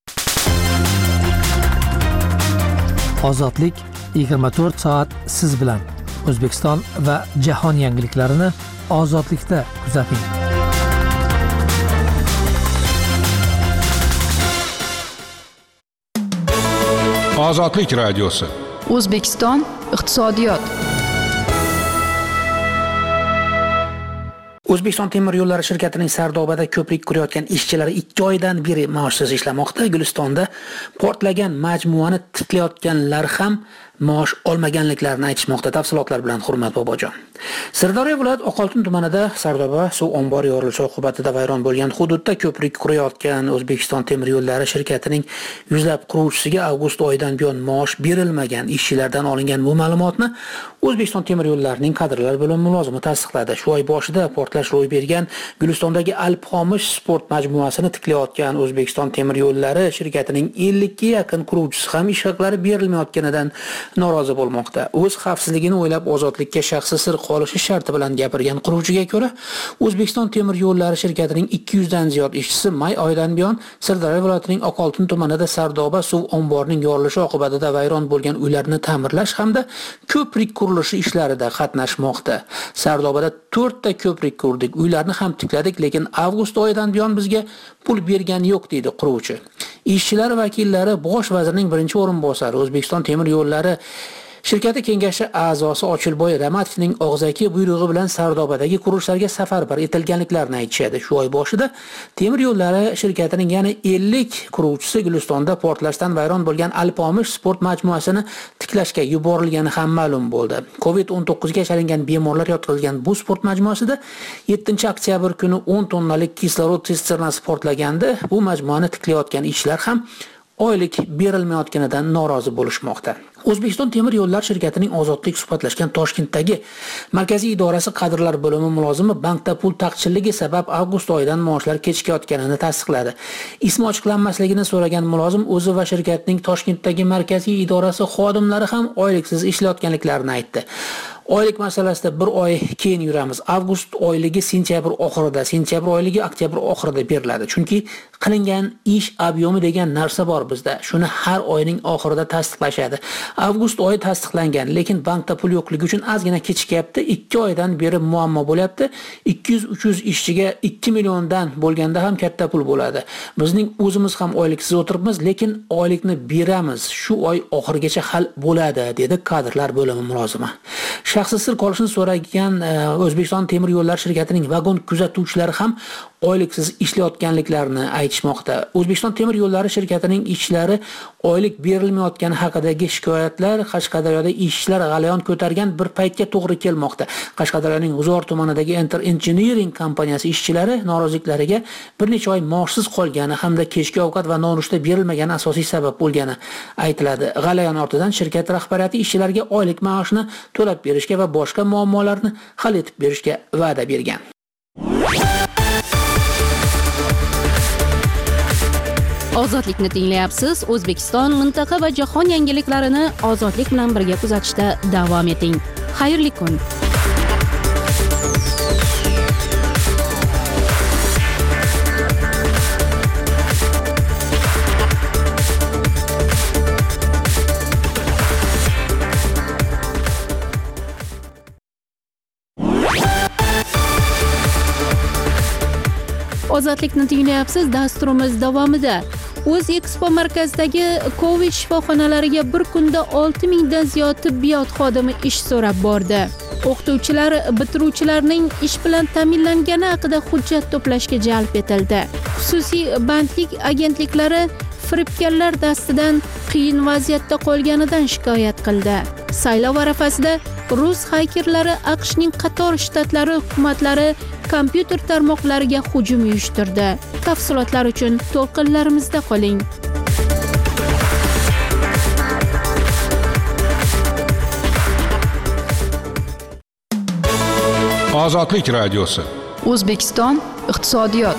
Ozodlik yigirma to'rt soat siz bilan. O'zbekiston va jahon yangiliklarini ozodlikda kuzating. Ozodlik radiosi. O'zbekiston iqtisodiyot. O'zbekiston temir yo'llari shirkatining Sardobada ko'prik qurayotgan ishchilari ikki oydan beri maoshsiz ishlamoqda. Gulistonda portlagan majmuani tiklayotganlar ham maosh olmaganliklarini aytishmoqda. Tafsilotlar bilan Hurmat Bobojon. Sirdaryo viloyat Oqoltin tumanida Sardoba suv ombori yorilishi oqibatida vayron bo'lgan hududda ko'prik qurayotgan O'zbekiston temir yo'llari shirkatining yuzlab quruvchisiga avgust oyidan buyon maosh berilmagan. Ishchilardan olingan bu ma'lumotni O'zbekiston temir yo'llarining kadrlar bo'limi mulozimi tasdiqladi. Shu oy boshida portlash ro'y bergan Gulistondagi Alpomish sport majmuasini tiklayotgan O'zbekiston temir yo'llari shirkatining ellikka yaqin quruvchisi ham ish haqlari berilmayotganidan norozi bo'lmoqda. O'z xavfsizligini o'ylab ozodlikka shaxsi sir qolishi sharti bilan gapirgan quruvchiga ko'ra, O'zbekiston temir yo'llari shirkatining ikki yuz dan ziyod ishchisi may oyidan buyon Sirdaryo viloyatining Oqoltin tumanida Sardoba suv omborining yorilishi oqibatida vayron bo'lgan uylarni ta'mirlash hamda ko'prik qurilishi ishlarida qatnashmoqda. Sardobada to'rt ta ko'prik qurdik, uylarni ham tikladik, lekin avgust oyidan buyon bizga pul bergani yo'q, deydi quruvchi. Ishchilar vakillari bosh vazirning birinchi o'rinbosari, O'zbekiston temir yo'llari shirkati kengashi a'zosi Ochilboy Ramatovning og'zaki buyrug'i bilan Sardobadagi qurishlarga safarbar etilganliklarini aytishadi. Shu oy boshida temir yo'llari shirkatining yana ellik quruvchisi Gulistonda portlashdan vayron bo'lgan Alpomish sport majmuasini tiklashga yuborilgani ham ma'lum bo'ldi. covid o'n to'qqiz ga chalingan bemorlar yotqizilgan bu sport majmuasida yettinchi oktyabr kuni o'n tonnalik kislorod sisternasi portlaganda bu majmuani tiklayotgan ishchilar ham oylik berilmayotganidan norozi bo'lishmoqda. O'zbekiston temir yo'llar shirkatining ozodlik suhbatlashgan Toshkentdagi markaziy idorasi kadrlar bo'limi mulozimi bankda pul taqchilligi sabab avgust oyidan maoshlar kechikayotganini tasdiqladi. Ismi ochiqlanmasligini so'ragan mulozim o'zi va shirkatning Toshkentdagi markaziy idorasi xodimlari ham oyliksiz ishlayotganliklarini aytdi. Oylik masalasida bir oy keyin yuramiz. Avgust oyligi sentyabr oxirida, sentyabr oyligi oktyabr oxirida beriladi. Chunki qilingan ish obyomi degan narsa bor bizda. Shuni har oyning oxirida tasdiqlashadi. Avgust oyi tasdiqlangan, lekin bankda pul yo'qligi uchun ozgina kechikyapti. ikki oydan beri muammo bo'lyapti. ikki yuz uch yuz ishchiga ikki milliondan bo'lganda ham katta pul bo'ladi. Bizning o'zimiz ham oyliksiz o'tiribmiz, lekin oylikni beramiz. Shu oy oxirigacha hal bo'ladi, dedi kadrlar bo'limi mulozimi. Shaxsi sir qolishini so'ragan O'zbekiston temir yo'llar shirkatining vagon kuzatuvchilari ham oyliksiz ishlayotganliklarini aytishmoqda. O'zbekiston temir yo'llari shirkatining ishchilari oylik berilmayotgani haqidagi shikoyatlar Qashqadaryoda ishchilar g'alayon ko'targan bir paytga to'g'ri kelmoqda. Qashqadaryoning G'uzor tumanidagi Enter Engineering kompaniyasi ishchilari noroziliklariga bir necha oy maoshsiz qolgani hamda kechki ovqat va nonushta berilmagani asosiy sabab bo'lgani aytiladi. G'alayon ortidan shirkat rahbariyati ishchilarga oylik maoshni to'lab berishga va boshqa muammolarni hal etib berishga va'da bergan. Ozodlikni tinglayapsiz. O'zbekiston, mintaqa va jahon yangiliklarini ozodlik bilan birga kuzatishda davom eting. Xayrli kun. Ozodlikni tinglayapsiz. Dasturimiz davomida O'zekspo markazidagi Covid shifoxonalariga bir kunda olti mingdan ziyod tibbiyot xodimi ish so'rab bordi. O'qituvchilar bitiruvchilarning ish bilan ta'minlangani haqida hujjat to'plashga jalb etildi. Xususiy bandlik agentliklari firibgarlar dastidan qiyin vaziyatda qolganidan shikoyat qildi. Saylov arafasida rus haykerlari AQShning qator shtatlari hukumatlari kompyuter tarmoqlariga hujum uyushtirdi. Tafsilotlar uchun to'lqinlarimizda qoling. Ozodlik radiosi. O'zbekiston iqtisodiyot.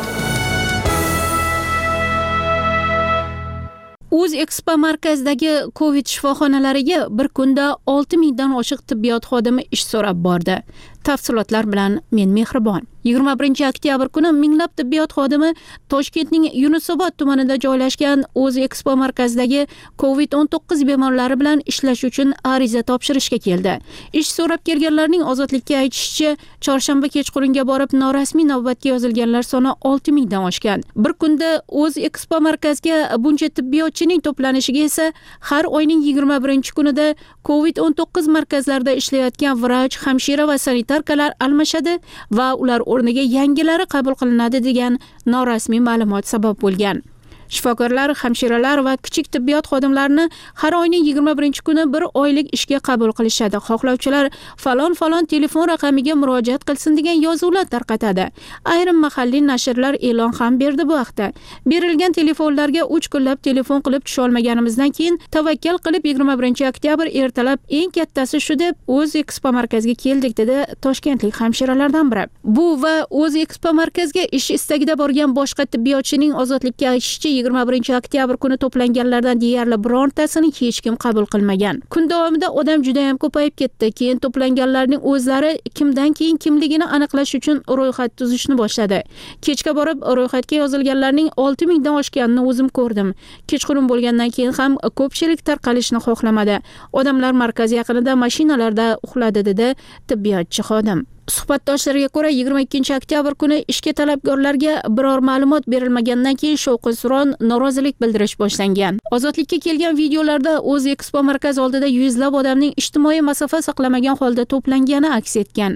O'zekspo markazidagi Covid shifoxonalariga bir kunda olti mingdan oshiq tibbiyot xodimi ish so'rab bordi. Tafsilotlar bilan men Mehribon. yigirma birinchi oktyabr kuni minglab tibbiyot xodimi Toshkentning Yunusobod tumanida joylashgan O'zekspo markazidagi Covid o'n to'qqiz bemorlari bilan ishlash uchun ariza topshirishga keldi. Ish so'rab kelganlarning ozodlikka aytishicha, chorshanba kechqurunga borib norasmiy navbatga yozilganlar soni olti mingdan oshgan. Bir kunda O'zekspo markazga buncha tibbiyotchining to'planishiga esa har oyning yigirma birinchi kunida Covid o'n to'qqiz markazlarida ishlayotgan vrach, hamshira va sanitarkalar almashadi va ular o'rniga yangilari qabul qilinadi degan norasmiy ma'lumot sabab bo'lgan. Shifokorlar, hamshiralar va kichik tibbiyot xodimlarini har oyning yigirma birinchi kuni bir oylik ishga qabul qilishadi. Xohlovchilar falon falon telefon raqamiga murojaat qilsin degan yozuvlar tarqatadi. Ayrim mahalliy nashrlar e'lon ham berdi bu haqda. Berilgan telefonlarga uch kunlab telefon qilib tusha olmaganimizdan keyin tavakkal qilib yigirma birinchi oktyabr ertalab eng kattasi shu deb O'zekspo markaziga keldik dedi toshkentlik hamshiralardan biri. Bu va O'zekspo markaziga ish istagida borgan boshqa tibbiyotchining ozodlikka aytishicha yigirma birinchi oktyabr kuni to'planganlardan deyarli birontasini hech kim qabul qilmagan. Kun davomida odam juda ham ko'payib ketdi. Keyin to'planganlarning o'zlari kimdan keyin kimligini aniqlash uchun ro'yxat tuzishni boshladi. Kechga borib ro'yxatga yozilganlarning olti mingdan oshganini o'zim ko'rdim. Kechqurun bo'lgandan keyin ham ko'pchilik tarqalishni xohlamadi. Odamlar markaz yaqinida mashinalarda uxladi dedi tibbiyotchi xodim. Suhbatdoshlariga ko'ra yigirma ikkinchi oktyabr kuni ishga talabgorlarga biror ma'lumot berilmagandan keyin shovqin-suron, norozilik bildirish boshlangan. Ozodlikka kelgan videolarda O'zekspo markaz oldida yuzlab odamning ijtimoiy masofa saqlamagan holda to'plangani aks etgan.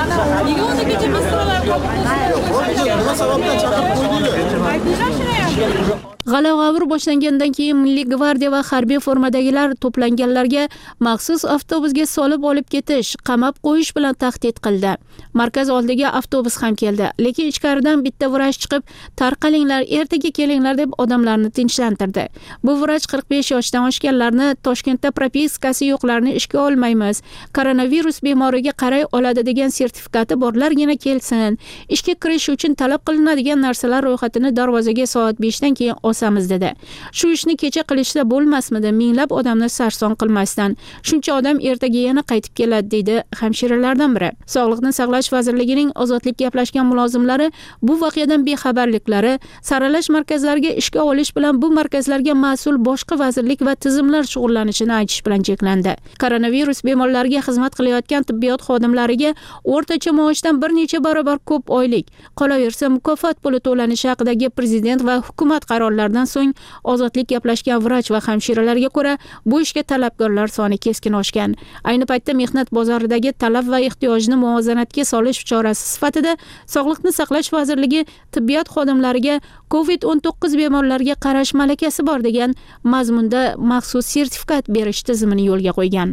G'ala-g'avur boshlangandan keyin Milliy gvardiya va harbiy formadagilar to'planganlarga maxsus avtobusga solib olib ketish, qamab qo'yish bilan tahdid qildi. Markaz oldiga avtobus ham keldi, lekin ichkaridan bitta vrach chiqib, "Tarqalinglar, ertaga kelinglar" deb odamlarni tinchlantirdi. Bu vrach qirq besh yoshdan oshganlarni, Toshkentda propiskasi yo'qlarni ishga olmaymiz, koronavirus bemoriga qaray oladi degan sertifikati borlargina kelsin. Ishga kirish uchun talab qilinadigan narsalar ro'yxatini darvozaga soat beshdan keyin osamiz dedi. Shu ishni kecha qilishsa bo'lmasmidi? Minglab odamni sarson qilmasdan. Shuncha odam ertaga yana qaytib keladi dedi hamshiralardan biri. Sog'liqni saqlash vazirligining ozodlik gaplashgan mulozimlari bu voqeadan bexabarliklari, saralash markazlariga ishga olish bilan bu markazlarga mas'ul boshqa vazirlik va tizimlar shug'ullanishini aytish bilan cheklandi. Koronavirus bemorlariga xizmat qilayotgan tibbiyot xodimlariga o'rtacha maoshdan bir necha barobar ko'p oylik, qolaversa mukofot puli to'lanishi haqidagi prezident va hukumat qarorlaridan so'ng ozodlik gaplashgan vrach va hamshiralarga ko'ra, bu ishga talabgorlar soni keskin oshgan. Ayni paytda mehnat bozoridagi talab va ehtiyojni muvozanatga solish chorasi sifatida Sog'liqni saqlash vazirligi tibbiyot xodimlariga covid o'n to'qqiz bemorlarga qarash malakasi bor degan mazmunda maxsus sertifikat berish tizimini yo'lga qo'ygan.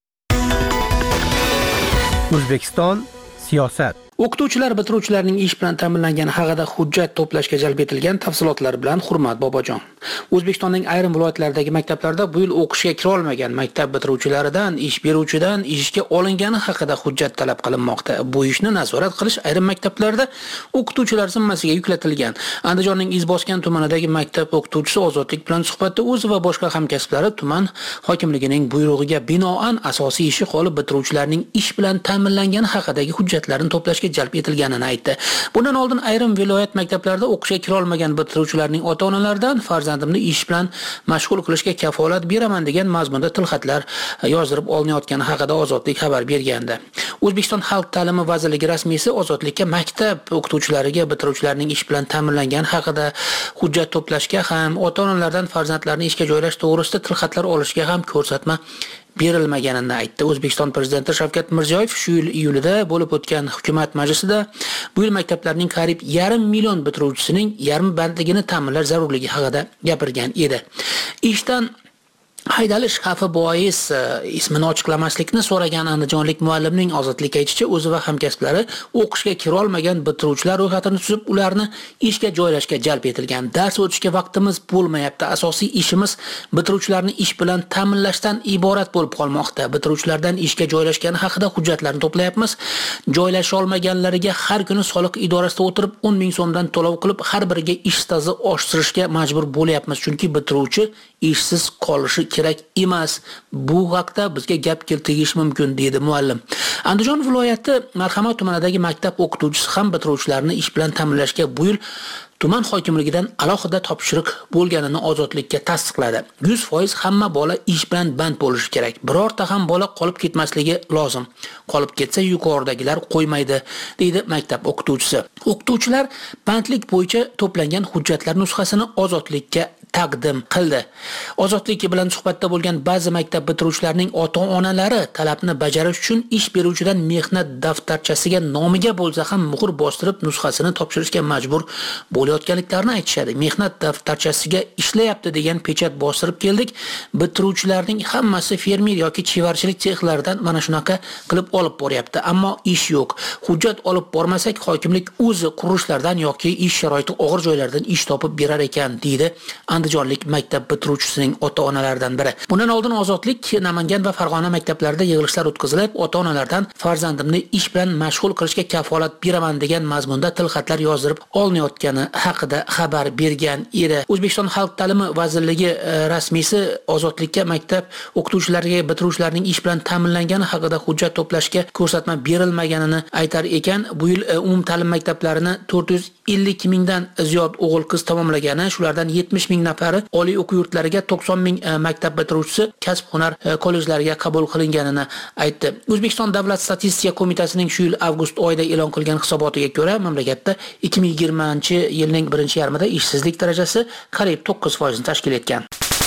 O'zbekiston siyosat. O'qituvchilar bitiruvchilarning ish bilan ta'minlangani haqida hujjat to'plashga jalb etilgan tafsilotlar bilan Hurmat Bobojon. O'zbekistonning ayrim viloyatlaridagi maktablarda bu yil o'qishga kira olmagan maktab bitiruvchilaridan ish beruvchidan ishga olingani haqida hujjat talab qilinmoqda. Bu ishni nazorat qilish ayrim maktablarda o'qituvchilar zimmasiga yuklatilgan. Andijonning Izboskan tumanidagi maktab o'qituvchisi Ozodlik bilan suhbatda o'zi va boshqa hamkasblari tuman hokimligining buyrug'iga binoan asosiy ishi qolib bitiruvchilarning ish bilan ta'minlangani haqidagi hujjatlarni to'plashga jalb etilganini aytdi. Bundan oldin ayrim viloyat maktablarida o'qishga kira olmagan bitiruvchilarning ota-onalaridan farzandimni ish bilan mashg'ul qilishga kafolat beraman degan mazmunda tilxatlar yozdirib olinayotgani haqida Ozodlik xabar bergandi. O'zbekiston Xalq ta'limi vazirligi rasmiysi Ozodlikka maktab o'qituvchilariga bitiruvchilarning ish bilan ta'minlangani haqida hujjat to'plashga ham, ota-onalardan farzandlarini ishga joylash to'g'risida tilxatlar olishga ham ko'rsatma berilmaganini aytdi. O'zbekiston prezidenti Shavkat Mirziyoyev shu yil iyulida bo'lib o'tgan hukumat majlisida bu yil maktablarning qariyb yarim million bitiruvchisining yarmi bandligini ta'minlash zarurligi haqida gapirgan edi. Ishdan haydalish xavfi bois ismini ochiqlamaslikni so'ragan andijonlik muallimning Ozodlikka aytishicha, o'zi va hamkasblari o'qishga kira olmagan bitiruvchilar ro'yxatini tuzib, ularni ishga joylashga jalb etilgan. Dars o'tishga vaqtimiz bo'lmayapti. Asosiy ishimiz bitiruvchilarni ish bilan ta'minlashdan iborat bo'lib qolmoqda. Bitiruvchilardan ishga joylashgani haqida hujjatlarni to'playapmiz. Joylasha olmaganlariga har kuni soliq idorasida o'tirib o'n ming so'mdan to'lov qilib, har biriga ish staji oshirishga majbur bo'lyapmiz, chunki bitiruvchi ishsiz qolishi kerak emas. Bu haqda bizga gap keltirish mumkin, dedi muallim. Andijon viloyati Marhamat tumanidagi maktab o'qituvchisi ham bitiruvchilarni ish bilan ta'minlashga bu yil tuman hokimligidan alohida topshiriq bo'lganini Ozodlikka tasdiqladi. yuz foiz hamma bola ish bilan band bo'lishi kerak. Birorta ham bola qolib ketmasligi lozim. Qolib ketsa yuqoridagilar qo'ymaydi, deydi maktab o'qituvchisi. O'qituvchilar bandlik bo'yicha to'plangan hujjatlar nusxasini Ozodlikka taqdim qildi. Ozodlik bilan suhbatda bo'lgan ba'zi maktab bitiruvchilarining ota-onalari talabni bajarish uchun ish beruvchidan mehnat daftarchasiga nomiga bo'lsa ham muhr bostirib nusxasini topshirishga majbur bo'layotganliklarini aytishadi. Mehnat daftarchasiga ishlayapti degan pechat bostirib keldik. Bitiruvchilarning hammasi fermer yoki chevarchilik sexlaridan mana shunaqa qilib olib boryapti, ammo ish yo'q. Hujjat olib bormasak hokimlik o'zi qurilishlardan yoki ish sharoiti og'ir joylardan ish topib berar ekan, deydi andijonlik maktab bitiruvchisining ota-onalaridan biri. Bundan oldin Ozodlik Namangan va Farg'ona maktablarida yig'ilishlar o'tkazilib, ota-onalardan farzandimni ish bilan mashg'ul qilishga kafolat beraman degan mazmunda tilxatlar yozdirib olinayotgani haqida xabar bergan edi. O'zbekiston Xalq ta'limi vazirligi rasmiysi Ozodlikka maktab o'qituvchilariga bitiruvchilarning ish bilan ta'minlangani haqida hujjat to'plashga ko'rsatma berilmaganini aytar ekan. Bu yil umum ta'lim maktablarini to'rt yuz ellik mingdan ziyod o'g'il qiz tamomlagani, shulardan yetmish ming nafari oliy o'quv yurtlariga, to'qson ming maktab bitiruvchisi kasb-hunar kollejlariga qabul qilinganini aytdi. O'zbekiston Davlat statistika qo'mitasining shu yil avgust oyida e'lon qilgan hisobotiga ko'ra, mamlakatda ikki ming yigirmanchi yilning birinchi yarmida ishsizlik darajasi qariyb to'qqiz foiz ni tashkil etgan.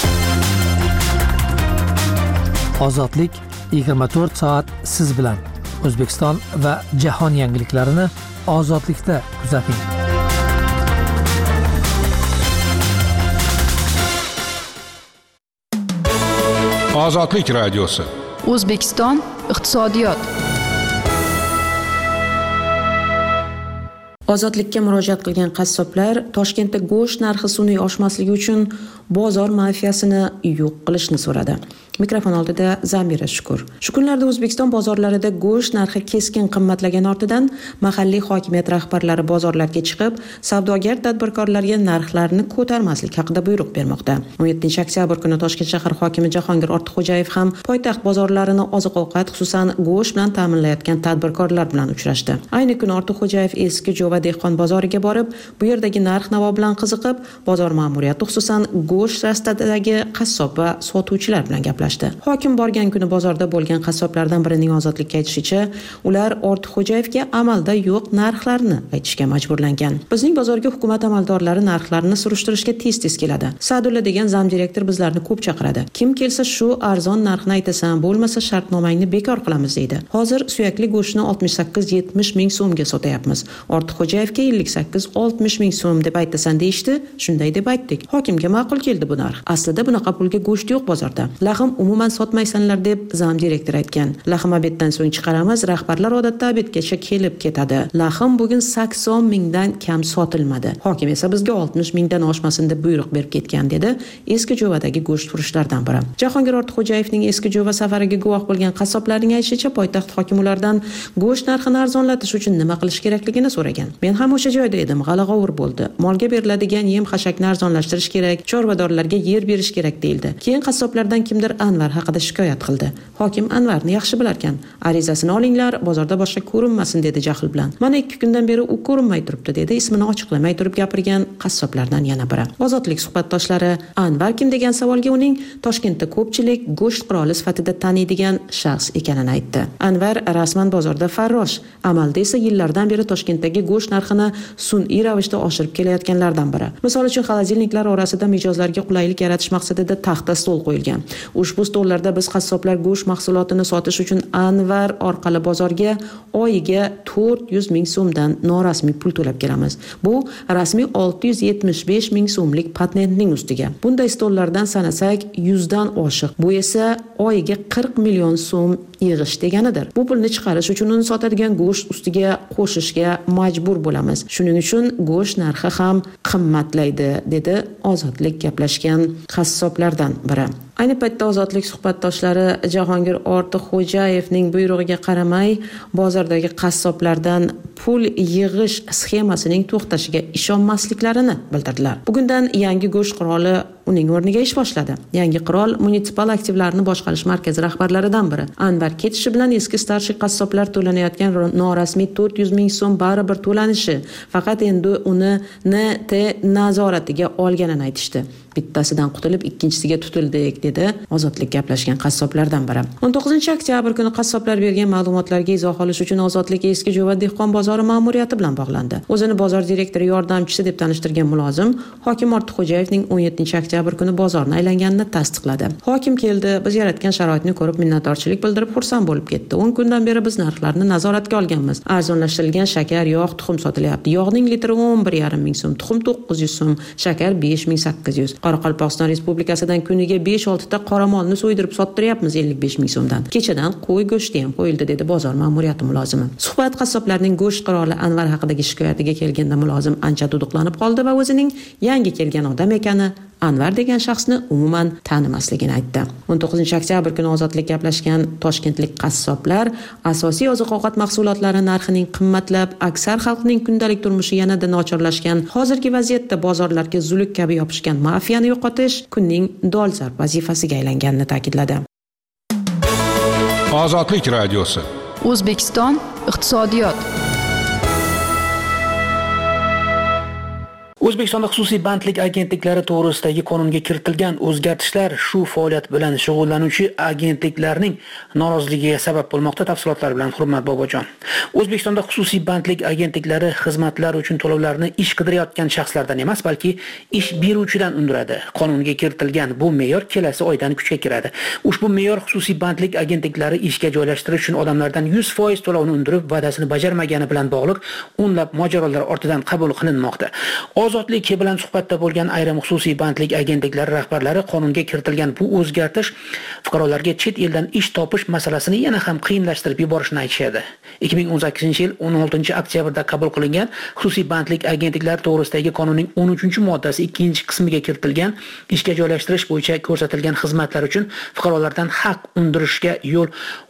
Ozodlik yigirma to'rt soat siz bilan. O'zbekiston va jahon yangiliklarini Ozodlikda kuzating. Ozodlik radiosi. O'zbekiston iqtisodiyot. Ozodlikka murojaat qilgan qassoblar Toshkentda go'sht narxi sun'iy oshmasligi uchun bozor mafiyasini yo'q qilishni so'radi. Mikrofon oldida Zamira Shukur. Shu kunlarda O'zbekiston bozorlarida go'sht narxi keskin qimmatlagani ortidan mahalliy hokimiyat rahbarlari bozorlarga chiqib, savdogar tadbirkorlarga narxlarni ko'tarmaslik haqida buyruq bermoqda. o'n yettinchi oktyabr kuni Toshkent shahar hokimi Jahongir Ortiqxo'jayev ham poytaxt bozorlarini oziq-ovqat, xususan go'sht bilan ta'minlayotgan tadbirkorlar bilan uchrashdi. Ayni kuni Ortiqxo'jayev eski Jo'va dehqon bozoriga borib, bu yerdagi narx-navo bilan qiziqib, bozor ma'muriyati, xususan go'sht rastadagi qassob va sotuvchilar bilan gaplashdi. gaplashdi. Hokim borgan kuni bozorda bo'lgan qassoblardan birining ozodlikka aytishicha, ular Ortiqxo'jayevga amalda yo'q narxlarni aytishga majburlangan. Bizning bozorga hukumat amaldorlari narxlarni surishtirishga tez-tez keladi. Sa'dulla degan zamdirektor bizlarni ko'p chaqiradi. Kim kelsa shu arzon narxni aytasan, bo'lmasa shartnomangni bekor qilamiz deydi. Hozir suyakli go'shtni oltmish sakkiz yetmish ming so'mga sotyapmiz. Ortiqxo'jayevga ellik sakkiz oltmish ming so'm deb aytasan deyishdi. Shunday deb aytdik. Hokimga ma'qul keldi bu narx. Aslida bunaqa pulga go'sht yo'q bozorda. Lahm umuman sotmaysanlar deb zamdirektor aytgan. Lahm obeddan so'ng chiqaramiz, rahbarlar odatda obedgacha kelib ketadi. Lahm bugun sakson mingdan kam sotilmadi. Hokim esa bizga oltmish mingdan oshmasin deb buyruq berib ketgan dedi. Eski Jo'vadagi go'sht furushlardan biri. Jahongir Ortiqxo'jayevning eski Jo'va safariga guvoh bo'lgan qassoblarning aytishicha, poytaxt hokimi ulardan go'sht narxini arzonlatish uchun nima qilish kerakligini so'ragan. Men ham o'sha joyda edim, g'ala-g'ovur bo'ldi. Molga beriladigan yem-xashakni arzonlashtirish kerak, chorvadorlarga yer berish kerak deyildi. Keyin qassoblardan kimdir Anvar haqida shikoyat qildi. Hokim Anvarni yaxshi bilar ekan. Arizasini olinglar, bozorda boshqa ko'rinmasin dedi jahl bilan. Mana ikki kundan beri u ko'rinmay turibdi dedi. Ismini ochiqlamay turib gapirgan qassoblardan yana biri. Ozodlik suhbatdoshlari Anvar kim degan savolga uning Toshkentda ko'pchilik go'sht qiroli sifatida taniydigan shaxs ekanini aytdi. Anvar rasman bozorda farrosh, amalda esa yillardan beri Toshkentdagi go'sht narxini sun'iy ravishda oshirib kelayotganlardan biri. Misol uchun, xolodilniklar orasida mijozlarga qulaylik yaratish maqsadida taxta stol qo'yilgan. Ushbu stollarda biz qassoblar go'sht mahsulotini sotish uchun Anvar orqali bozorga oyiga to'rt yuz ming so'mdan norasmiy pul to'lab kelamiz. Bu rasmiy olti yuz yetmish besh ming so'mlik patentning ustiga. Bunday stollardan sanasak yuzdan oshiq. Bu esa oyiga qirq million so'm yig'ish deganidir. Bu pulni chiqarish uchun uni sotadigan go'sht ustiga qo'shishga majbur bo'lamiz. Shuning uchun go'sht narxi ham qimmatlaydi, dedi Ozodlik gaplashgan qassoblardan biri. Ayni paytda Ozodlik suhbatdoshlari Jahongir Ortiqxo'jayevning buyrug'iga qaramay bozordagi qassoblardan pul yig'ish sxemasining to'xtashiga ishonmasliklarini bildirdilar. Bugundan yangi go'sht qiroli uning o'rniga ish boshladi. Yangi qirol munisipal aktivlarni boshqarish markazi rahbarlaridan biri. Anvar ketishi bilan eski starshik qassoblar to'lanayotgan norasmiy to'rt yuz ming so'm baribir to'lanishi, faqat endi uni N T nazoratiga olganini aytishdi. Bittasidan qutulib ikkinchisiga tutildik, dedi Ozodlik gaplashgan qassoblardan biri. o'n to'qqizinchi oktyabr kuni qassoblar bergan ma'lumotlarga izoh olish uchun Ozodlik eski Jo'va dehqon bozori ma'muriyati bilan bog'landi. O'zini bozor direktori yordamchisi deb tanishtirgan mulozim hokim Ortiqxo'jayevning o'n yettinchi oktyabr kuni bozorni aylanganini tasdiqladi. Hokim keldi, biz yaratgan sharoitni ko'rib minnatdorchilik bildirib xursand bo'lib ketdi. o'n kundan beri biz narxlarni nazoratga olganmiz. Arzonlashtirilgan shakar, yog', tuxum sotilyapti. Yog'ning litri o'n bir yarim ming so'm, tuxum to'qqiz yuz so'm, shakar besh ming sakkiz yuz. Qoraqalpog'iston Respublikasidan kuniga besh olti ta qoramolni so'ydirib sottiryapmiz ellik besh ming so'mdan. Kechadan qo'y go'shti ham qo'yildi, dedi bozor ma'muriyati mulozimi. Suhbat qassoblarning go'sht qiroli Anvar haqidagi shikoyatiga kelganda mulozim ancha duduqlanib qoldi va o'zining yangi kelgan odam ekani, Anvar degan shaxsni umuman tanimasligini aytdi. o'n to'qqizinchi oktyabr kuni Ozodlik gaplashgan toshkentlik qassoblar asosiy oziq-ovqat mahsulotlari narxining qimmatlab, aksar xalqning kundalik turmushi yanada nochorlashgan, hozirgi vaziyatda bozorlarga zuluk kabi yopishgan mafiyani yo'qotish kunning dolzarb vazifasiga aylanganini ta'kidladi. Ozodlik radiosi. O'zbekiston iqtisodiyot. O'zbekistonda xususiy bandlik agentliklari to'g'risidagi qonunga kiritilgan o'zgartishlar shu faoliyat bilan shug'ullanuvchi agentliklarning noroziligiga sabab bo'lmoqda. Tafsilotlar bilan Hurmat Bobojon. O'zbekistonda xususiy bandlik agentliklari xizmatlar uchun to'lovlarni ish qidirayotgan shaxslardan emas, balki ish beruvchidan undiradi. Qonunga kiritilgan bu me'yor kelasi oydan kuchga kiradi. Ushbu me'yor xususiy bandlik agentliklari ishga joylashtirish uchun odamlardan yuz foiz to'lovni undirib, va'dasini bajarmagani bilan bog'liq o'nlab mojarolar ortidan qabul qilinmoqda. Ozodlik bilan suhbatda bo'lgan ayrim xususiy bandlik agentliklari rahbarlari qonunga kiritilgan bu o'zgartish fuqarolarga chet eldan ish topish masalasini yana ham qiyinlashtirib yuborishini aytishadi. ikki ming o'n sakkizinchi yil o'n oltinchi oktyabrda qabul qilingan xususiy bandlik agentliklari to'g'risidagi qonunning o'n uchinchi moddasi ikkinchi qismiga kiritilgan ishga joylashtirish bo'yicha ko'rsatilgan xizmatlar uchun fuqarolardan haq undirishga yo'l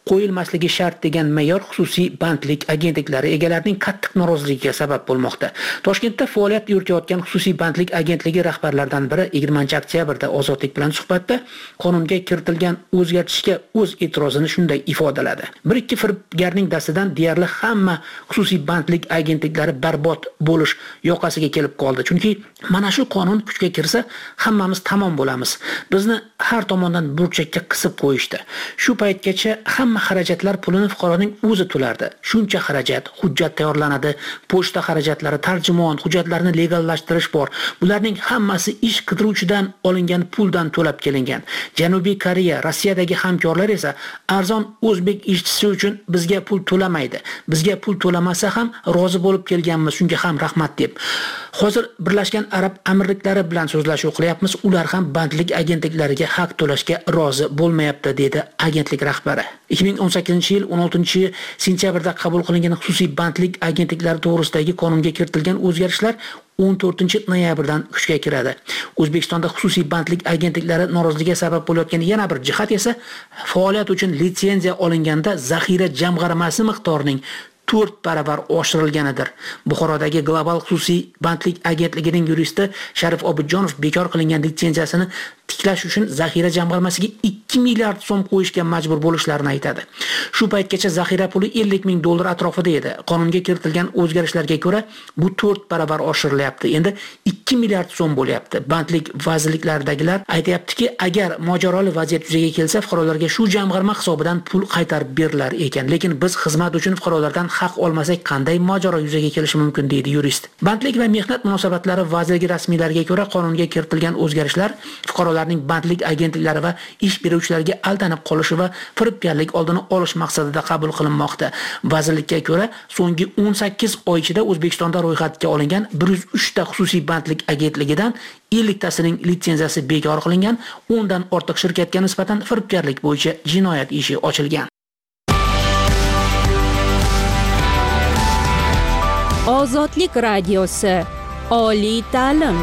qo'yilmasligi shart degan me'yor xususiy bandlik agentliklari egalarining qattiq noroziligiga sabab bo'lmoqda. Toshkentda faoliyat yuritayotgan xususiy bandlik agentligi rahbarlaridan biri yigirmanchi oktyabrda Ozodlik bilan suhbatda qonunga kiritilgan o'zgartishga o'z e'tirozini shunday ifodaladi. Bir ikki firibgarning dastidan deyarli hamma xususiy bandlik agentliklari barbod bo'lish yoqasiga kelib qoldi. Chunki mana shu qonun kuchga kirsa, hammamiz tamom bo'lamiz. Bizni har tomondan burchakka qisib qo'yishdi. Shu paytgacha hamma xarajatlar pulini fuqaroning o'zi to'lardi. Shuncha xarajat, hujjat tayyorlanadi, pochta xarajatlari, tarjimon, hujjatlarni legallashtirish bor. Bularning hammasi ish qidiruvchidan olingan puldan to'lab kelingan. Janubiy Koreya, Rossiyadagi hamkorlar esa arzon o'zbek ishchisi uchun bizga pul to'lamaydi. Bizga pul to'lamasa ham rozi bo'lib kelganmiz, shunga ham rahmat deb. Hozir Birlashgan Arab Amirliklari bilan so'zlashuv qilyapmiz. Ular ham bandlik agentliklariga haq to'lashga rozi bo'lmayapti, dedi agentlik rahbari. ikki ming o'n sakkizinchi yil o'n oltinchi sentyabrda qabul qilingan xususiy bandlik agentliklari to'g'risidagi qonunga kiritilgan o'zgarishlar o'n to'rtinchi noyabrdan kuchga kiradi. O'zbekistonda xususiy bandlik agentliklari noroziligiga sabab bo'layotgan yana bir jihat esa faoliyat uchun litsenziya olinganda zaxira jamg'armasi miqdorining to'rt baravar oshirilganidir. Buxorodagi Global xususiy bandlik agentligining yuristi Sharif Obidjonov bekor qilingan litsenziyasini tiklash uchun zaxira jamg'armasiga ikki milliard so'm qo'yishga majbur bo'lishlarini aytadi. Shu paytgacha zaxira puli ellik ming dollar atrofida edi. Qonunga kiritilgan o'zgarishlarga ko'ra bu to'rt baravar oshirilyapti. Endi ikki milliard so'm bo'lyapti. Bandlik vazirliklaridagilar aytayaptiki, agar mojaroli vaziyat yuzaga kelsa, fuqarolarga shu jamg'arma hisobidan pul qaytarib berilar ekan. Lekin biz xizmat uchun fuqarolardan haq olmasak qanday mojaro yuzaga kelishi mumkin, deydi yurist. Bandlik va mehnat munosabatlari vazirligi rasmiylariga ko'ra qonunga kiritilgan o'zgarishlar fuqarolarning bandlik agentliklari va ish beruvchilarga aldanib qolishi va firibgarlik oldini olish maqsadida qabul qilinmoqda. Vazirlikka ko'ra, so'nggi o'n sakkiz oy ichida O'zbekistonda ro'yxatga olingan bir yuz uch ta xususiy bandlik agentligidan ellik tasining litsenziyasi bekor qilingan, o'n dan ortiq shirkatga nisbatan firibgarlik bo'yicha jinoyat ishi ochilgan. Ozodlik radiosi. Oliy ta'lim.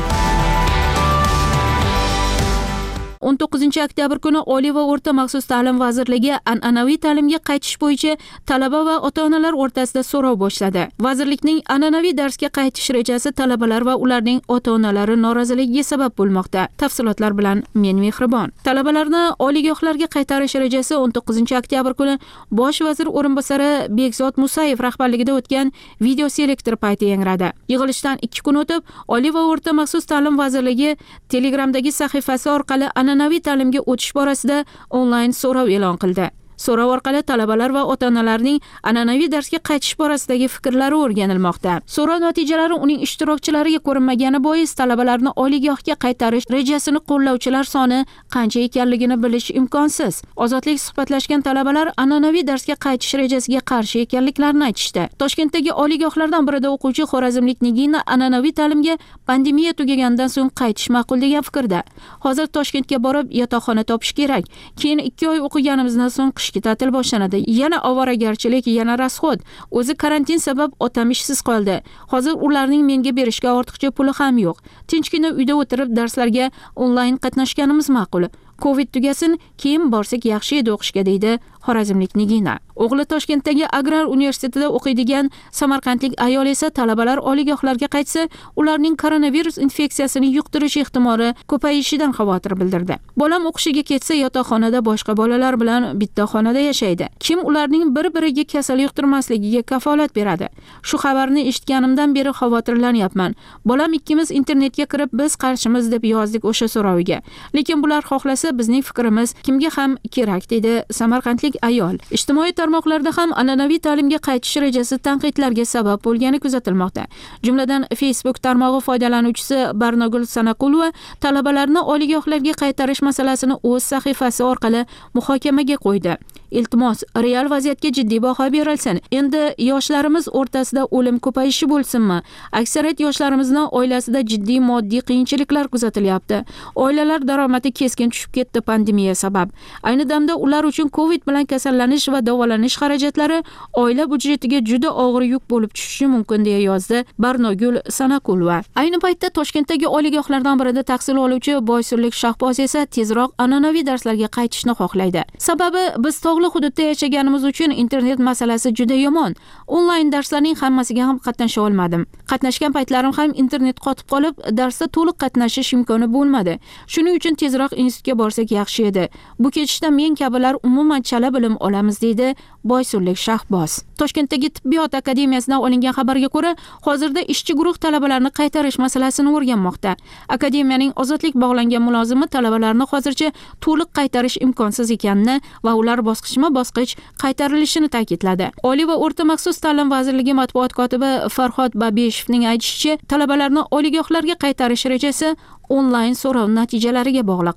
o'n to'qqizinchi oktyabr kuni Oliy va o'rta maxsus ta'lim vazirligi an'anaviy ta'limga qaytish bo'yicha talaba va ota-onalar o'rtasida so'rov boshladi. Vazirlikning an'anaviy darsga qaytish rejasi talabalar va ularning ota-onalari noroziligiga sabab bo'lmoqda. Tafsilotlar bilan men Mehribon. Talabalarni oliygohlarga qaytarish rejasi o'n to'qqizinchi oktyabr kuni Bosh vazir o'rinbosari Bekzod Musayev rahbarligida o'tgan video selektor payti yangradi. Yig'ilishdan ikki kun o'tib, Oliy va o'rta maxsus ta'lim vazirligi Telegramdagi sahifasi orqali an'anaviy ta'limga o'tish borasida onlayn so'rov e'lon qildi. So'rov orqali talabalar va ota-onalarning an'anaviy darsga qaytish borasidagi fikrlari o'rganilmoqda. So'rov natijalari uning ishtirokchilariga ko'rinmagani bois talabalarni oliygohga qaytarish rejasini qo'llovchilar soni qancha ekanligini bilish imkonsiz. Ozodlik suhbatlashgan talabalar an'anaviy darsga qaytish rejasiga qarshi ekanliklarini aytishdi. Toshkentdagi oliygohlardan birida o'quvchi xorazmlik Nigina an'anaviy ta'limga pandemiya tugagandan so'ng qaytish ma'qul degan fikrda. Hozir Toshkentga borib yotoqxona topish kerak. Keyin ikki oy o'qiganimizdan so'ng qishki ta'til boshlanadi. Yana ovoragarchilik, yana rasxod. O'zi karantin sabab otam ishsiz qoldi. Hozir ularning menga berishga ortiqcha puli ham yo'q. Tinchgina uyda o'tirib darslarga onlayn qatnashganimiz ma'qul. Covid tugasin, keyin borsak yaxshi edi o'qishga, deydi xorazmlik Nigina. O'g'li Toshkentdagi Agrar universitetida o'qiydigan samarqandlik ayol esa talabalar oliygohlarga qaytsa, ularning koronavirus infeksiyasini yuqtirish ehtimoli ko'payishidan xavotir bildirdi. Bolam o'qishiga ketsa, yotoqxonada boshqa bolalar bilan bitta xonada yashaydi. Kim ularning bir-biriga kasal yuqtirmasligiga kafolat beradi? Shu xabarni eshitganimdan beri xavotirlanyapman. Bolam ikkimiz internetga kirib, biz qarshimiz deb yozdik o'sha so'roviga. Lekin bular xohlasa bizning fikrimiz kimga ham kerak, dedi samarqandlik ayol. Ijtimoiy tarmoqlarda ham an'anaviy ta'limga qaytish rejasi tanqidlarga sabab bo'lgani kuzatilmoqda. Jumladan Facebook tarmog'i foydalanuvchisi Barnogul Sanaqulova talabalarni oliygohlarga qaytarish masalasini o'z sahifasi orqali muhokamaga qo'ydi. Iltimos, real vaziyatga jiddiy baho berilsin. Endi yoshlarimiz o'rtasida o'lim ko'payishi bo'lsinmi? Aksariyat yoshlarimizni oilasida jiddiy moddiy qiyinchiliklar kuzatilyapti. Oilalar daromadi keskin tushib ketdi pandemiya sabab. Ayni damda ular uchun Covid bilan kasallanish va davolanish xarajatlari oila budjetiga juda og'ir yuk bo'lib tushishi mumkin deya yozdi Barnogul Sanakulova. Ayni paytda Toshkentdagi oliygohlardan birida tahsil oluvchi Boysunlik Shahboz esa tezroq an'anaviy darslarga qaytishni xohlaydi. Sababi biz tog'li hududda yashaganimiz uchun internet masalasi juda yomon. Onlayn darslarning hammasiga ham qatnasha olmadim. Qatnashgan paytlarim ham internet qotib qolib, darsda to'liq qatnashish imkoni bo'lmadi. Shuning uchun tezroq institutga borsak yaxshi edi. Bu ketishda men kabilar umuman chala bilim olamiz deydi Boysunlik Shahboz. Toshkentdagi tibbiyot akademiyasidan olingan xabarga ko'ra, hozirda ishchi guruh talabalarni qaytarish masalasini o'rganmoqda. Akademiyaning ozodlik bog'langan mulozimi talabalarni hozircha to'liq qaytarish imkonsiz ekanini va ular bosqichma-bosqich qaytarilishini ta'kidladi. Oliy va o'rta maxsus ta'lim vazirligi matbuot kotibi Farhod Babeshevning aytishicha, talabalarni oliygohlarga qaytarish rejasi onlayn so'rov natijalariga bog'liq.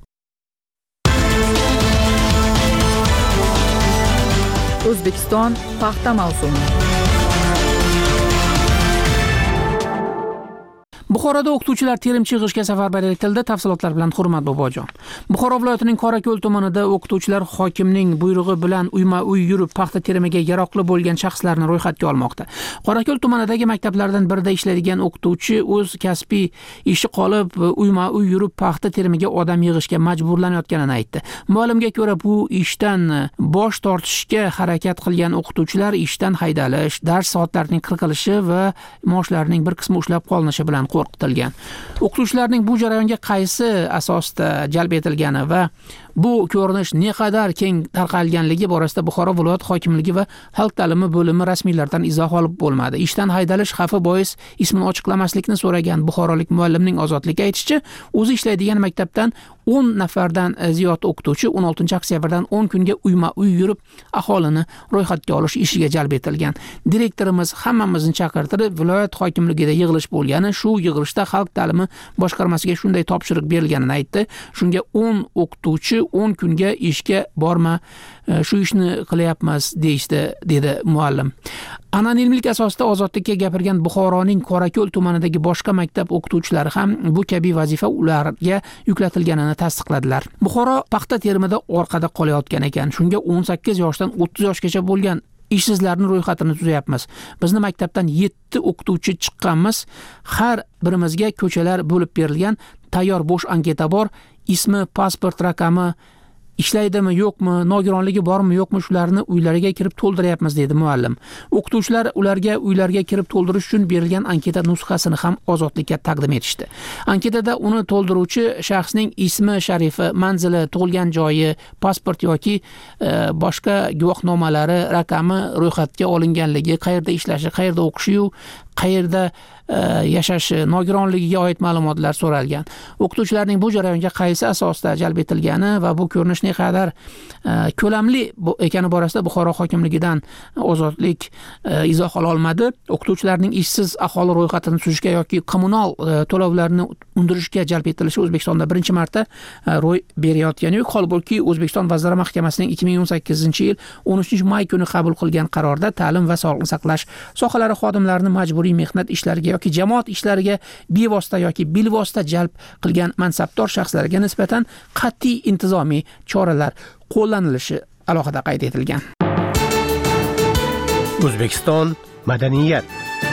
O'zbekiston paxta mavsumi. Buxoroda o'qituvchilar terimchi yig'ishga safarbar etildi. Tafsilotlar bilan Hurmat Bobojon. Buxoro viloyatining Qorako'l tumanida o'qituvchilar hokimning buyrug'i bilan uyma-uy yurib paxta terimiga yaroqli bo'lgan shaxslarni ro'yxatga olmoqda. Qorako'l tumanidagi maktablardan birida ishlaydigan o'qituvchi o'z kasbiy ishi qolib uyma-uy yurib paxta terimiga odam yig'ishga majburlanayotganini aytdi. Ma'lumga ko'ra, bu ishdan bosh tortishga harakat qilgan o'qituvchilar ishdan haydalish, dars soatlarining qirqilishi va maoshlarining bir qismi ushlab qolinishi bilan qo'rqitilgan. O'qituvchilarning bu jarayonga qaysi asosda jalb etilgani va bu ko'rinish naqadar keng tarqalganligi borasida Buxoro viloyat hokimligi va xalq ta'limi bo'limi rasmiylardan izoh olib bo'lmadi. Ishdan haydalish xavfi bois ismini ochiqlamaslikni so'ragan buxorolik muallimning Ozodlikka aytishicha, o'zi ishlaydigan maktabdan o'n nafardan ziyod o'qituvchi o'n oltinchi oktyabrdan o'n kunga uyma-uy yurib aholini ro'yxatga olish ishiga jalb etilgan. Direktorimiz hammamizni chaqirtirib, viloyat hokimligida yig'ilish bo'lgani, shu yig'ilishda xalq ta'limi boshqarmasiga shunday topshiriq berilganini aytdi. Shunga o'n o'qituvchi o'n kunga ishga borma, shu ishni qilyapmiz deyishdi, dedi muallim. Anonimlik asosida Ozodlikka gapirgan Buxoroning Qorako'l tumanidagi boshqa maktab o'qituvchilari ham bu kabi vazifa ularga yuklatilganini tasdiqladilar. Buxoro paxta terimida orqada qolayotgan ekan. Shunga o'n sakkiz yoshdan o'ttiz yoshgacha bo'lgan ishsizlarning ro'yxatini tuzayapmiz. Bizni maktabdan yetti o'qituvchi chiqqanmiz. Har birimizga ko'chalar bo'lib berilgan, tayyor bo'sh anketa bor. Ismi, pasport raqami, ishlaydimi yo'qmi, nogironligi bormi yo'qmi, shularni uylariga kirib to'ldiryapmiz, dedi muallim. O'qituvchilar ularga uylarga kirib to'ldirish uchun berilgan anketa nusxasini ham Ozodlikka taqdim etishdi. Anketada uni to'ldiruvchi shaxsning ismi, sharifi, manzili, tug'ilgan joyi, pasport yoki e, boshqa guvohnomalari, raqami, ro'yxatga olinganligi, qayerda ishlashi, qayerda o'qishi, qayerda e, yashashi, nogironligiga oid ma'lumotlar so'ralgan. O'qituvchilarning bu jarayonga qaysi asosda jalb etilgani va bu ko'rinish naqadar e, ko'lamli ekani borasida Buxoro hokimligidan Ozodlik e, izoh ola olmadi. O'qituvchilarning ishsiz aholi ro'yxatini tuzishga yoki kommunal e, to'lovlarni undirishga jalb etilishi O'zbekistonda birinchi marta e, ro'y berayotgani yo'q. Holbuki O'zbekiston Vazirlar Mahkamasining ikki ming o'n sakkizinchi yil o'n uchinchi may kuni qabul qilgan qarorda ta'lim va sog'liqni saqlash sohalari xodimlarini majburiy mehnat ishlariga yoki jamoat ishlariga bevosita yoki bilvosita jalb qilgan mansabdor shaxslarga nisbatan qat'iy intizomiy choralar qo'llanilishi alohida qayd etilgan. O'zbekiston madaniyat.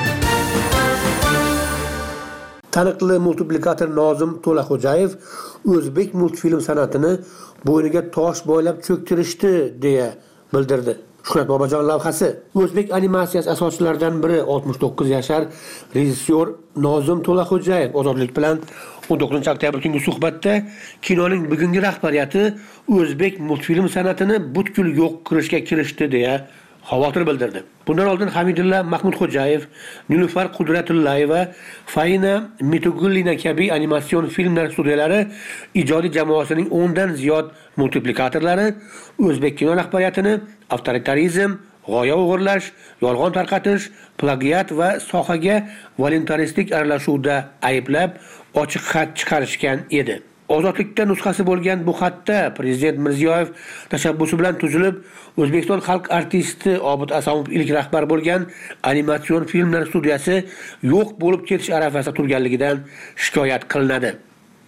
Taniqli multiplikator Nozim To'laxo'jayev o'zbek multfilm san'atini bo'yniga tosh boylab cho'ktirishdi deya bildirdi. Shuhrat Bobojon lavhasi. O'zbek animatsiyasi asoschilaridan biri oltmish to'qqiz yashar rejissyor Nozim To'laxo'jayev Ozodlik bilan o'n to'qqizinchi oktyabr kungi suhbatda kinoning bugungi rahbariyati o'zbek multfilm san'atini butkul yo'q qilishga kirishdi deya xavotir bildirdi. Bundan oldin Hamidullo Mahmudxo'jayev, Nilufar Qudratullayeva, Faina Mitugullina kabi animatsion filmlar studiyalari ijodiy jamoasining o'ndan ziyod multiplikatorlari o'zbek kino rahbariyatini avtoritarizm, g'oya o'g'irlash, yolg'on tarqatish, plagiat va sohaga voluntaristik aralashuvda ayblab ochiq xat chiqarishgan edi. Ozodlikda nusxasi bo'lgan bu xatda Prezident Mirziyoyev tashabbusi bilan tuzilib, O'zbekiston xalq artisti Obid Asomov ilk rahbar bo'lgan animatsion filmlar studiyasi yo'q bo'lib ketish arafasida turganligidan shikoyat qilinadi.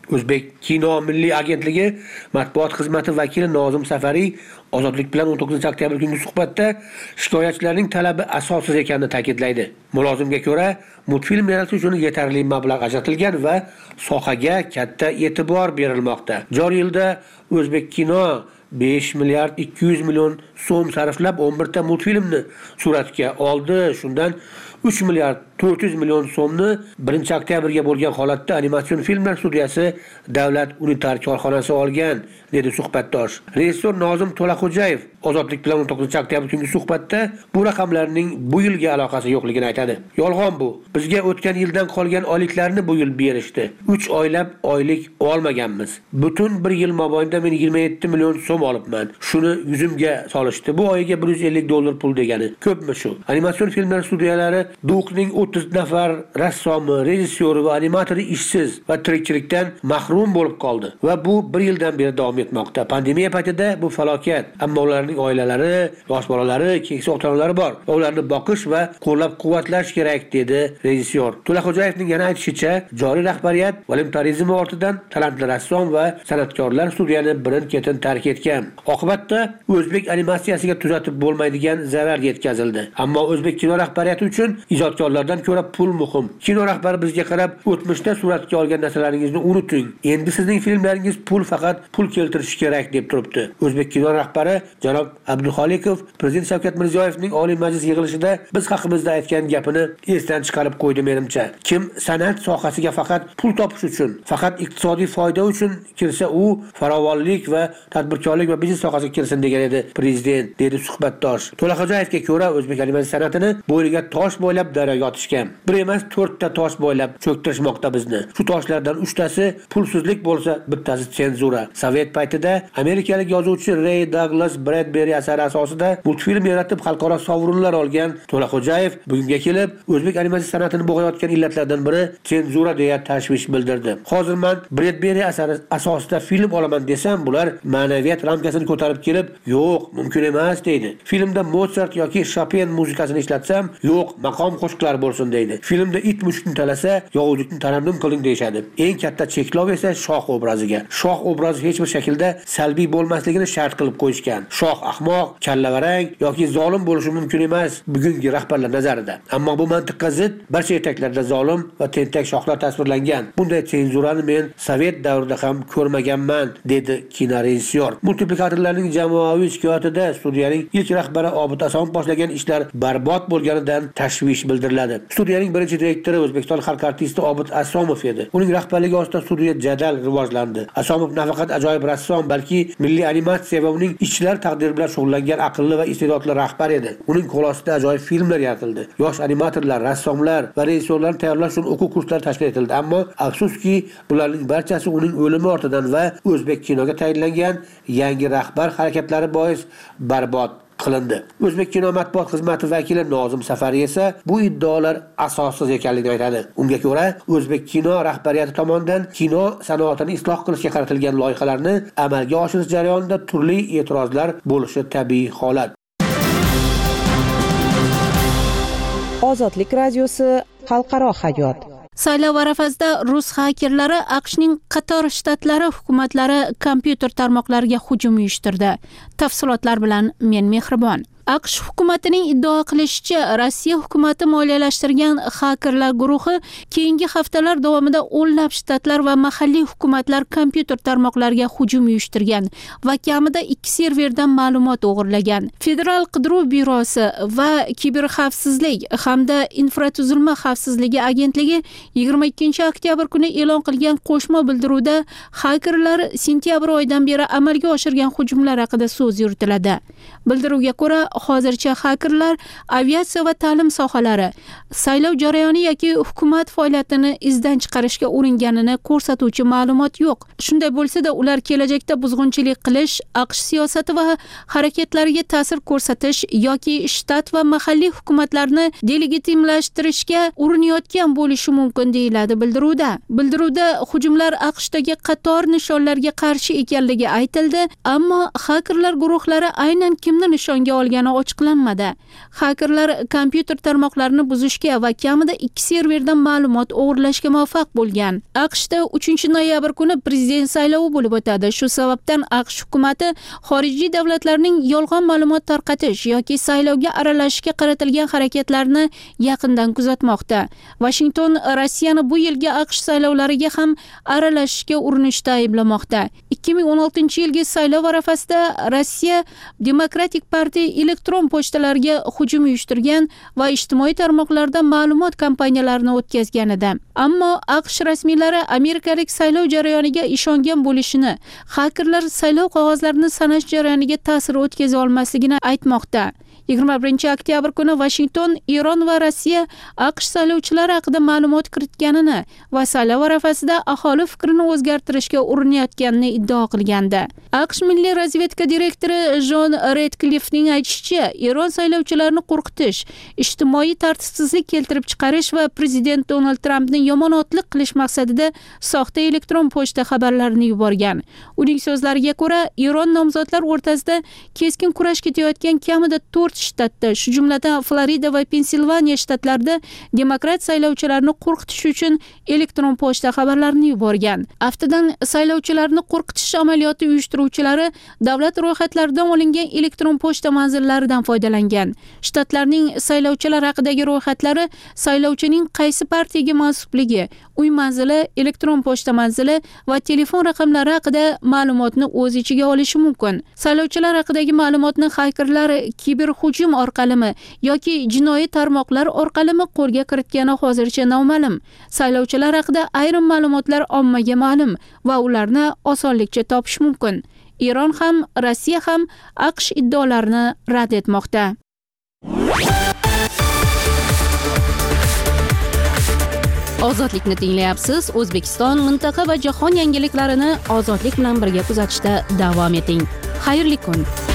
O'zbek kino milliy agentligi matbuot xizmati vakili Nozim Safariy Ozodlik bilan o'n to'qqizinchi oktyabr kungi suhbatda shikoyatchilarning talabi asossiz ekanini ta'kidlaydi. Mulozimga ko'ra, multfilm yaratish uchun yetarli mablag' ajratilgan va sohaga katta e'tibor berilmoqda. Joriy yilda O'zbek kino besh milliard ikki yuz million so'm sarflab o'n bir ta multfilmni suratga oldi. Shundan uch milliard to'rt yuz million so'mni birinchi oktyabrga bo'lgan holatda animatsion filmlar studiyasi Davlat unitar korxonasi olgan, dedi suhbatdosh. Rejissor Nozim To'laxo'jayev Ozodlik bilan o'n to'qqizinchi oktyabr kungi suhbatda bu raqamlarning bu yilga aloqasi yo'qligini aytadi. Yolg'on bu. Bizga o'tgan yildan qolgan oyliklarni bu yil berishdi. uch oylab oylik olmaganmiz. Butun bir yil mobaynida men yigirma yetti million so'm olibman. Shuni yuzimga solishdi. Bu oyiga bir yuz ellik dollar pul degani. Ko'pmi shu? Animatsion filmlar studiyalari Duqning o'ttiz nafar rassomi, rejissyori va animatori ishsiz va tirikchilikdan mahrum bo'lib qoldi va bu bir yildan beri davom etmoqda. Pandemiya paytida bu falokat. Ammo ularning oilalari, yosh bolalari, keksa ota-onalari bor. Ularni boqish va qo'llab-quvvatlash kerak, dedi rejissyor. To'laxo'jayevning yana aytishicha, joriy rahbariyat voluntarizmi ortidan talantli rassom va san'atkorlar studiyani birin-ketin tark etgan. Oqibatda o'zbek animatsiyasiga tuzatib bo'lmaydigan zarar yetkazildi. Ammo o'zbek kino rahbariyati uchun ijodkorlardan ko'ra pul muhim. Kino rahbari bizga qarab, o'tmishda suratga olgan narsalaringizni unuting. Endi sizning filmlaringiz pul faqat pul keltirishi kerak, deb turibdi. O'zbek kino rahbari janob Abduxolikov Prezident Shavkat Mirziyoyevning Oliy Majlis yig'ilishida biz haqimizda aytgan gapini esdan chiqarib qo'ydi menimcha. Kim san'at sohasiga faqat pul topish uchun, faqat iqtisodiy foyda uchun kirsa, u farovonlik va tadbirkorlik va biznes sohasiga kirsin degan edi prezident, dedi suhbatdosh. To'laxo'jayevga ko'ra, o'zbek animatsiya san'atini bo'yniga tosh bo'ylab daryoga otishgan. Bir emas, to'rtta tosh bo'ylab cho'ktirishmoqda bizni. Shu toshlardan uchtasi pulsizlik bo'lsa, bittasi senzura. Sovet paytida amerikalik yozuvchi Ray Douglas Bradbury asari asosida multfilm yaratib xalqaro sovrinlar olgan To'laxo'jayev bugunga kelib o'zbek animatsiya san'atini bo'g'ayotgan illatlardan biri senzura deya tashvish bildirdi. Hozir men Bradbury asari asosida film olaman desam, bular ma'naviyat ramkasini ko'tarib kelib, yo'q, mumkin emas, deydi. Filmda Mozart yoki Chopin muzikasini ishlatsam, yo'q, maqom qo'shiqlar bo'lsin, deydi. Filmda it mushukni talasa, yovuzlikni tarannum qiling deyshadi. Eng katta cheklov esa shoh obraziga. Shoh obrazi hech bir shaklda salbiy bo'lmasligini shart qilib qo'yishgan. Shoh ahmoq, kallavarang yoki zolim bo'lishi mumkin emas bugungi rahbarlar nazarida. Ammo bu mantiqqa zid barcha yetaklarda zolim va tentak shohlar tasvirlangan. Bunday senzurani men Sovet davrida ham ko'rmaganman, dedi kino rejissyor. Multiplikatorlarning jamoaviy shikoyatida studiyaning ilk rahbari Obid Asomov boshlagan ishlar barbod bo'lganidan tashvish bildiriladi. Studiyaning birinchi direktori O'zbekiston xalq artisti Obid Asomov edi. Uning rahbarligi ostida studiya jadal rivojlandi. Asomov nafaqat ajoyib rassom, balki milliy animatsiya va uning ishchilar taqdiri bilan shug'ullangan aqlli va iste'dodli rahbar edi. Uning qo'l ostida ajoyib filmlar yaratildi. Yosh animatorlar, rassomlar va rejissyorlarni tayyorlash uchun o'quv kurslari tashkil etildi. Ammo afsuski, bularning barchasi uning o'limi ortidan va o'zbek kinoga tayinlangan yangi rahbar harakatlari bois barbod qilindi. O'zbek kino matbuot xizmati vakili Nozim Safariy esa bu iddaolar asossiz ekanligini aytadi. Unga ko'ra, o'zbek kino rahbariyati tomonidan kino sanoatini isloh qilishga qaratilgan loyihalarni amalga oshirish jarayonida turli e'tirozlar bo'lishi tabiiy holat. Ozodlik radiosi xalqaro hayot. Saylov arafasida rus xakerlari AQShning qator shtatlari hukumatlari kompyuter tarmoqlariga hujum uyushtirdi. Tafsilotlar bilan men Mehribon. AQSh hukumatining iddao qilishicha, Rossiya hukumati moliyalashtirgan xakerlar guruhi keyingi haftalar davomida o'nlab shtatlar va mahalliy hukumatlar kompyuter tarmoqlariga hujum uyushtirgan va kamida ikki serverdan ma'lumot o'g'irlagan. Federal qidiruv byurosi va kiberxavfsizlik hamda infratuzilma xavfsizligi agentligi yigirma ikkinchi oktyabr kuni e'lon qilgan qo'shma bildiruvda xakerlar sentyabr oyidan beri amalga oshirgan hujumlar haqida so'z yuritiladi. Bildiruvga ko'ra, hozircha xakerlar aviatsiya va ta'lim sohalari, saylov jarayoni yoki hukumat faoliyatini izdan chiqarishga uringanini ko'rsatuvchi ma'lumot yo'q. Shunday bo'lsa-da, ular kelajakda buzg'unchilik qilish, AQSh siyosati va harakatlariga ta'sir ko'rsatish yoki shtat va mahalliy hukumatlarni delegitimlashtirishga urinayotgan bo'lishi mumkin, deyiladi bildiruvda. Bildiruvda hujumlar AQShdagi qator nishonlarga qarshi ekanligi aytildi, ammo xakerlar guruhlari aynan kimni nishonga olgan qilayotgani ochiqlanmadi. Hakerlar kompyuter tarmoqlarini buzishga va kamida ikki serverdan ma'lumot o'g'irlashga muvaffaq bo'lgan. AQShda uchinchi noyabr kuni prezident saylovi bo'lib o'tadi. Shu sababdan AQSh hukumati xorijiy davlatlarning yolg'on ma'lumot tarqatish yoki saylovga aralashishga qaratilgan harakatlarni yaqindan kuzatmoqda. Washington Rossiyani bu yilgi AQSh saylovlariga ham aralashishga urinishda ayblamoqda. ikki ming o'n oltinchi yilgi saylov arafasida Rossiya Demokratik partiya elektron pochtalariga hujum uyushtirgan va ijtimoiy tarmoqlarda ma'lumot kampaniyalarini o'tkazgan edi. Ammo AQSh rasmiylari amerikalik saylov jarayoniga ishongan bo'lishini, hakerlar saylov qog'ozlarini sanash jarayoniga ta'sir o'tkaza olmasligini aytmoqda. yigirma birinchi oktyabr kuni Washington Eron va Rossiya AQSh saylovchilari haqida ma'lumot kiritganini va saylov arafasida aholi fikrini o'zgartirishga urinayotganini iddao qilgandi. AQSh milliy razvedka direktori Jon Redcliffning aytishicha, Eron saylovchilarini qo'rqitish, ijtimoiy tartibsizlik keltirib chiqarish va prezident Donald Trampni yomonotlik qilish maqsadida soxta elektron pochta xabarlarini yuborgan. Uning so'zlariga ko'ra, Eron nomzodlar o'rtasida keskin kurash ketayotgan kamida to'rt shtatda, shu jumladan Florida va Pensilvaniya shtatlarida demokrat saylovchilarni qo'rqitish uchun elektron pochta xabarlarini yuborgan. Aftidan saylovchilarni qo'rqitish amaliyoti uyushtiruvchilari davlat ro'yxatlaridan olingan elektron pochta manzillaridan foydalangan. Shtatlarning saylovchilar haqidagi ro'yxatlari saylovchining qaysi partiyaga mansubligi, uy manzili, elektron pochta manzili va telefon raqamlari haqida ma'lumotni o'z ichiga olishi mumkin. Saylovchilar haqidagi ma'lumotni hakerlar kiber hujum orqalimi yoki jinoiy tarmoqlar orqalimi qo'lga kiritgani hozircha noma'lum. Saylovchilar haqida ayrim ma'lumotlar ommaga ma'lum va ularni osonlikcha topish mumkin. Eron ham, Rossiya ham AQSh iddaolarini rad etmoqda. Ozodlikni tinglayapsiz. O'zbekiston, mintaqa va jahon yangiliklarini ozodlik bilan birga kuzatishda davom eting. Xayrli kun.